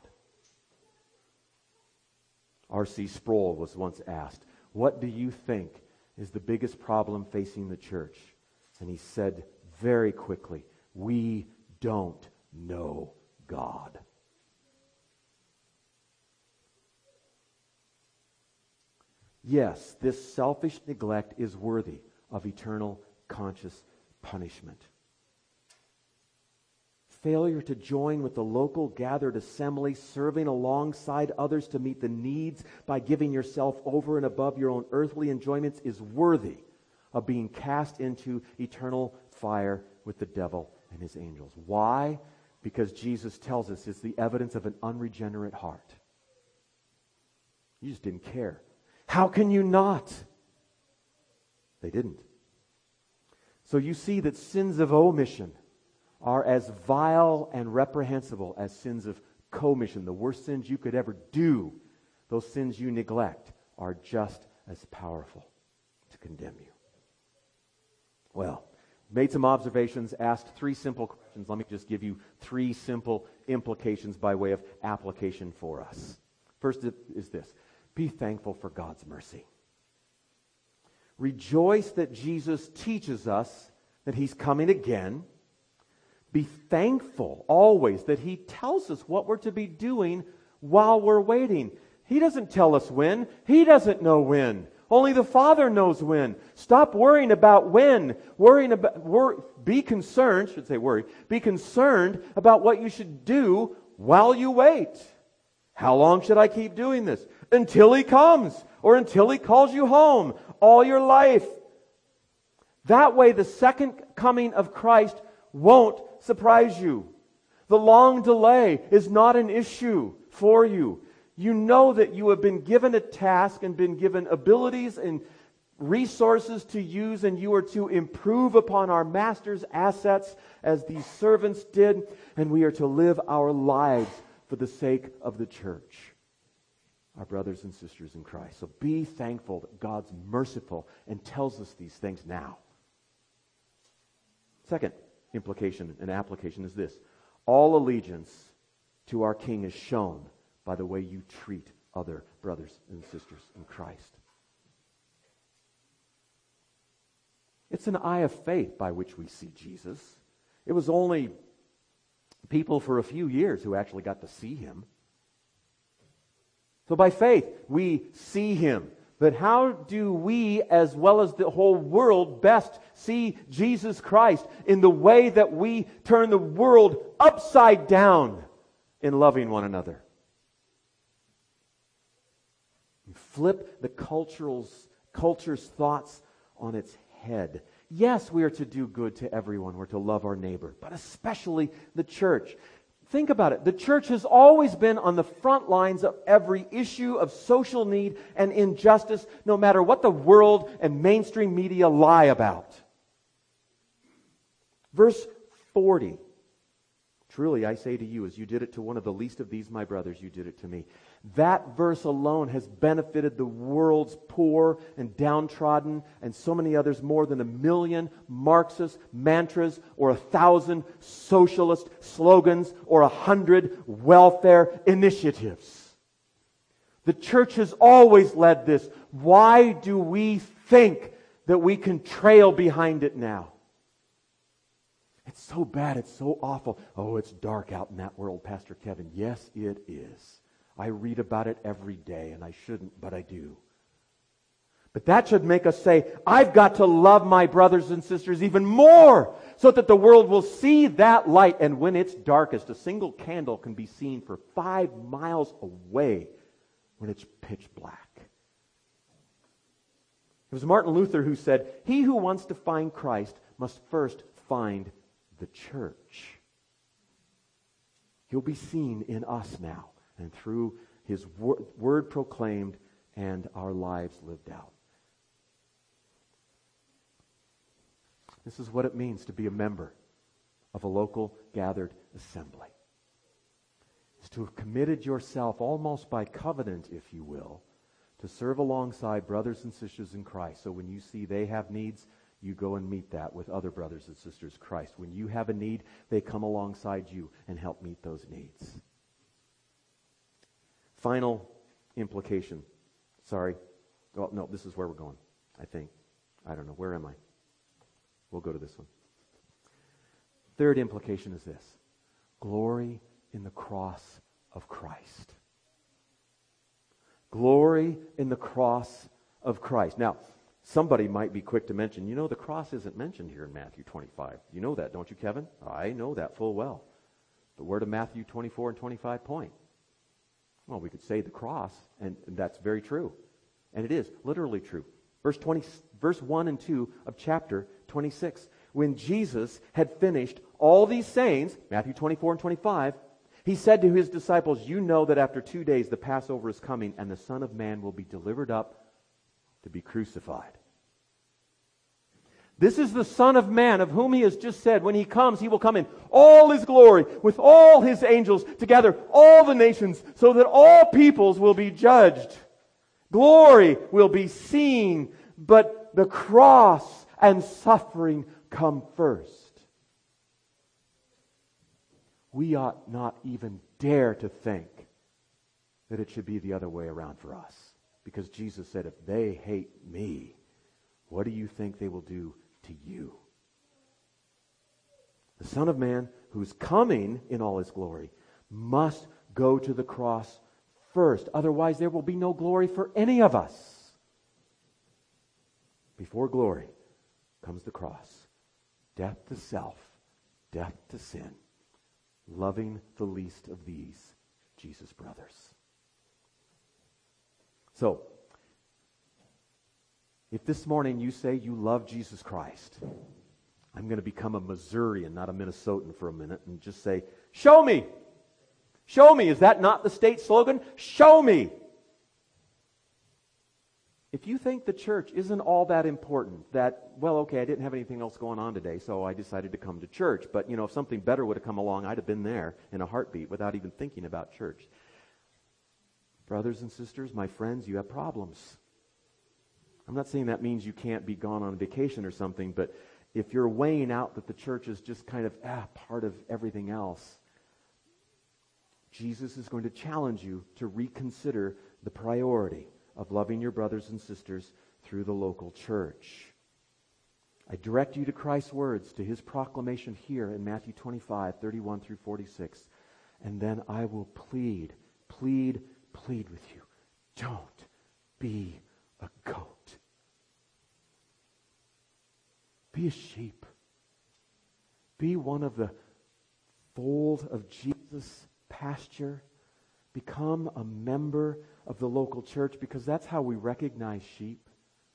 R C Sproul was once asked, what do you think is the biggest problem facing the church? And he said very quickly, we don't know God. Yes, this selfish neglect is worthy of eternal conscious punishment. Failure to join with the local gathered assembly, serving alongside others to meet the needs by giving yourself over and above your own earthly enjoyments is worthy of being cast into eternal fire with the devil and his angels. Why? Because Jesus tells us it's the evidence of an unregenerate heart. You just didn't care. How can you not? They didn't. So you see that sins of omission are as vile and reprehensible as sins of commission. The worst sins you could ever do, those sins you neglect, are just as powerful to condemn you. Well, made some observations, asked three simple questions. Let me just give you three simple implications by way of application for us. First is this: be thankful for God's mercy. Rejoice that Jesus teaches us that He's coming again. Be thankful always that He tells us what we're to be doing while we're waiting. He doesn't tell us when. He doesn't know when. Only the Father knows when. Stop worrying about when. Worrying about, wor- be concerned, should say worry, be concerned about what you should do while you wait. How long should I keep doing this? Until He comes, or until He calls you home, all your life. That way the second coming of Christ won't surprise you. The long delay is not an issue for you. You know that you have been given a task and been given abilities and resources to use, and you are to improve upon our Master's assets as these servants did, and we are to live our lives for the sake of the church, our brothers and sisters in Christ. So be thankful that God's merciful and tells us these things now. Second implication and application is this: all allegiance to our King is shown by the way you treat other brothers and sisters in Christ. It's an eye of faith by which we see Jesus. It was only people for a few years who actually got to see Him. So by faith, we see Him. But how do we, as well as the whole world, best see Jesus Christ? In the way that we turn the world upside down in loving one another. We flip the cultural's, culture's thoughts on its head. Yes, we are to do good to everyone. We're to love our neighbor, but especially the church. Think about it. The church has always been on the front lines of every issue of social need and injustice, no matter what the world and mainstream media lie about. Verse forty. Truly, I say to you, as you did it to one of the least of these, my brothers, you did it to me. That verse alone has benefited the world's poor and downtrodden and so many others more than a million Marxist mantras or a thousand socialist slogans or a hundred welfare initiatives. The church has always led this. Why do we think that we can trail behind it now? It's so bad, it's so awful. Oh, it's dark out in that world, Pastor Kevin. Yes, it is. I read about it every day, and I shouldn't, but I do. But that should make us say, I've got to love my brothers and sisters even more, so that the world will see that light. And when it's darkest, a single candle can be seen for five miles away when it's pitch black. It was Martin Luther who said, he who wants to find Christ must first find the church. He'll be seen in us now, and through His wor- word proclaimed and our lives lived out. This is what it means to be a member of a local gathered assembly. It's to have committed yourself almost by covenant, if you will, to serve alongside brothers and sisters in Christ. So when you see they have needs, you go and meet that with other brothers and sisters in Christ. When you have a need, they come alongside you and help meet those needs. Final implication. Sorry. Well, no, this is where we're going, I think. I don't know. Where am I? We'll go to this one. Third implication is this: glory in the cross of Christ. Glory in the cross of Christ. Now, somebody might be quick to mention, you know, the cross isn't mentioned here in Matthew twenty-five. You know that, don't you, Kevin? I know that full well. But where do Matthew twenty-four and twenty-five point? Well, we could say the cross, and that's very true. And it is literally true. Verse twenty, verse one and two of chapter twenty-six. When Jesus had finished all these sayings, Matthew twenty-four and twenty-five, he said to his disciples, you know that after two days the Passover is coming, and the Son of Man will be delivered up to be crucified. This is the Son of Man, of whom he has just said, when he comes, he will come in all his glory, with all his angels, together all the nations, so that all peoples will be judged. Glory will be seen, but the cross and suffering come first. We ought not even dare to think that it should be the other way around for us. Because Jesus said, if they hate me, what do you think they will do to you? The Son of Man, who's coming in all his glory, must go to the cross first. Otherwise, there will be no glory for any of us. Before glory comes the cross. Death to self, death to sin, loving the least of these, Jesus' brothers. So, if this morning you say you love Jesus Christ, I'm going to become a Missourian, not a Minnesotan for a minute, and just say, show me! Show me! Is that not the state slogan? Show me! If you think the church isn't all that important, that, well, okay, I didn't have anything else going on today, so I decided to come to church. But, you know, if something better would have come along, I'd have been there in a heartbeat without even thinking about church. Brothers and sisters, my friends, you have problems. I'm not saying that means you can't be gone on vacation or something, but if you're weighing out that the church is just kind of ah, part of everything else, Jesus is going to challenge you to reconsider the priority of loving your brothers and sisters through the local church. I direct you to Christ's words, to his proclamation here in Matthew twenty-five, thirty-one through forty-six. And then I will plead, plead, plead with you. Don't be a goat. Be a sheep. Be one of the fold of Jesus' pasture. Become a member of the local church, because that's how we recognize sheep.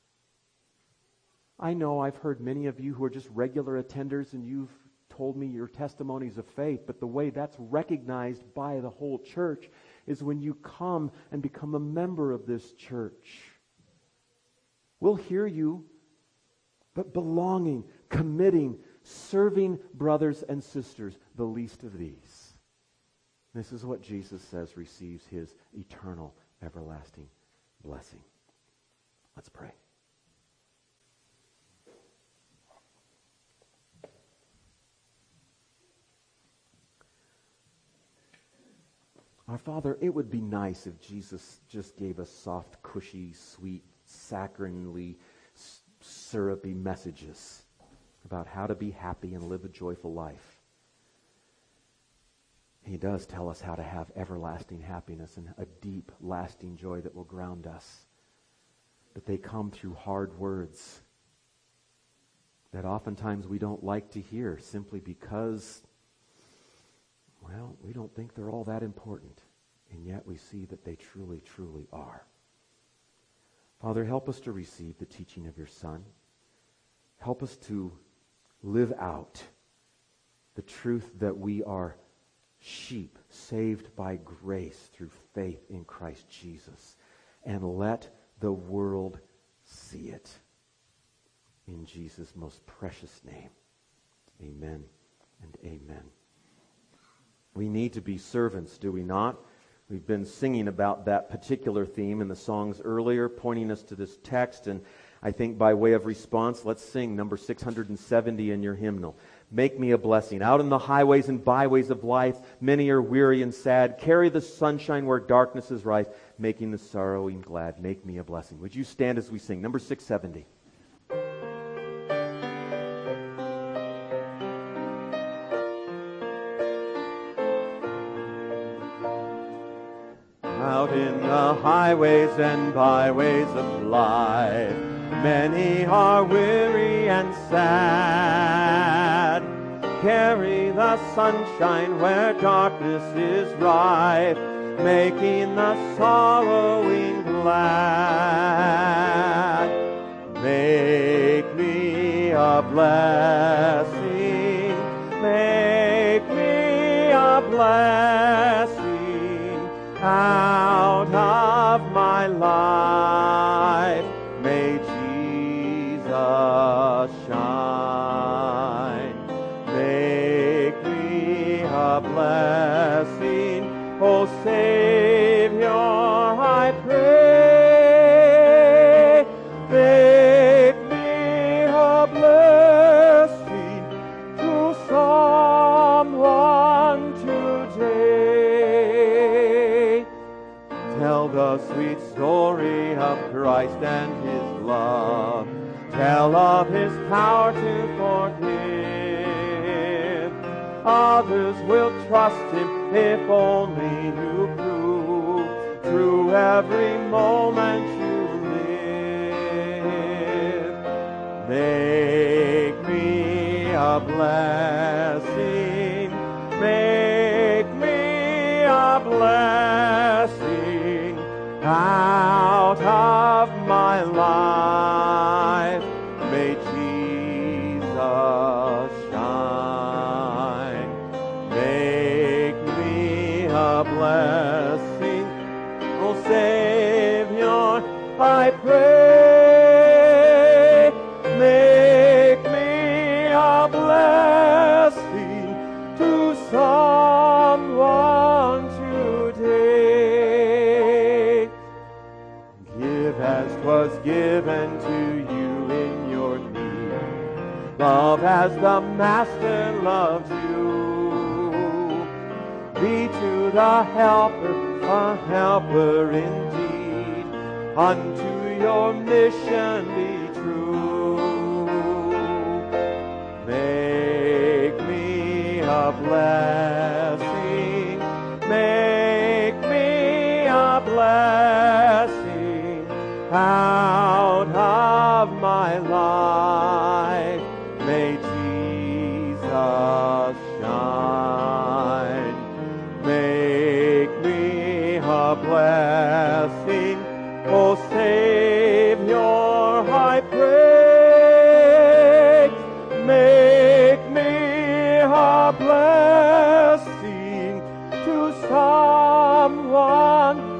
I know I've heard many of you who are just regular attenders and you've told me your testimonies of faith, but the way that's recognized by the whole church is when you come and become a member of this church. We'll hear you, but belonging, committing, serving brothers and sisters, the least of these. This is what Jesus says receives his eternal, everlasting blessing. Let's pray. Our Father, it would be nice if Jesus just gave us soft, cushy, sweet, saccharinely, syrupy messages about how to be happy and live a joyful life. He does tell us how to have everlasting happiness and a deep, lasting joy that will ground us. But they come through hard words that oftentimes we don't like to hear simply because, well, we don't think they're all that important. And yet we see that they truly, truly are. Father, help us to receive the teaching of your Son. Help us to live out the truth that we are sheep saved by grace through faith in Christ Jesus. And let the world see it. In Jesus' most precious name. Amen and amen. We need to be servants, do we not? We've been singing about that particular theme in the songs earlier, pointing us to this text. And I think by way of response, let's sing number six hundred seventy in your hymnal. Make me a blessing. Out in the highways and byways of life, many are weary and sad. Carry the sunshine where darkness is rife, making the sorrowing glad. Make me a blessing. Would you stand as we sing? Number six seventy. the highways and byways of life. Many are weary and sad. Carry the sunshine where darkness is rife, making the sorrowing glad. Make me a blessing, make me a blessing out of my life. May Jesus shine. Make me a blessing, O Savior, I pray. Make me a blessing to someone today. Tell the sweet story of Christ and His love. Tell of His power to forgive. Others will trust Him if only you prove through every moment you live. Make me a blessing, make me a blessing out of my life. May Jesus shine. Make me a blessing, O Savior, I pray. Make me a blessing to someone today. Give as 'twas given to you in your need. Love as the Master loves you. Be to the helper a helper indeed. Unto your mission be true. Make me a blessing, make me a blessing out of my life. May Jesus shine. Make me a blessing, O Savior, I pray. Make me a blessing to someone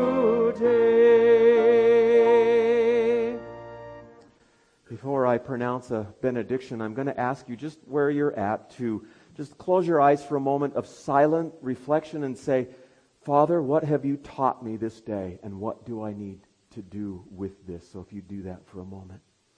today. Before I pronounce a benediction, I'm going to ask you just where you're at to just close your eyes for a moment of silent reflection and say, Father, what have you taught me this day, and what do I need to do with this? So if you do that for a moment.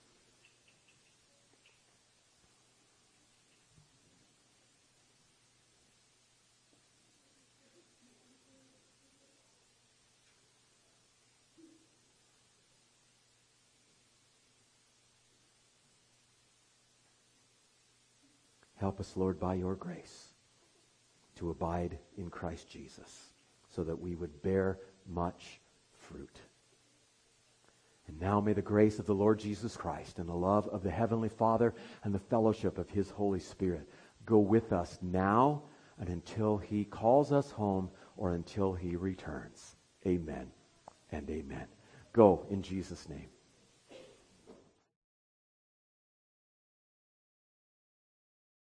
Help us, Lord, by your grace to abide in Christ Jesus so that we would bear much fruit. And now may the grace of the Lord Jesus Christ and the love of the Heavenly Father and the fellowship of His Holy Spirit go with us now and until He calls us home or until He returns. Amen and amen. Go in Jesus' name.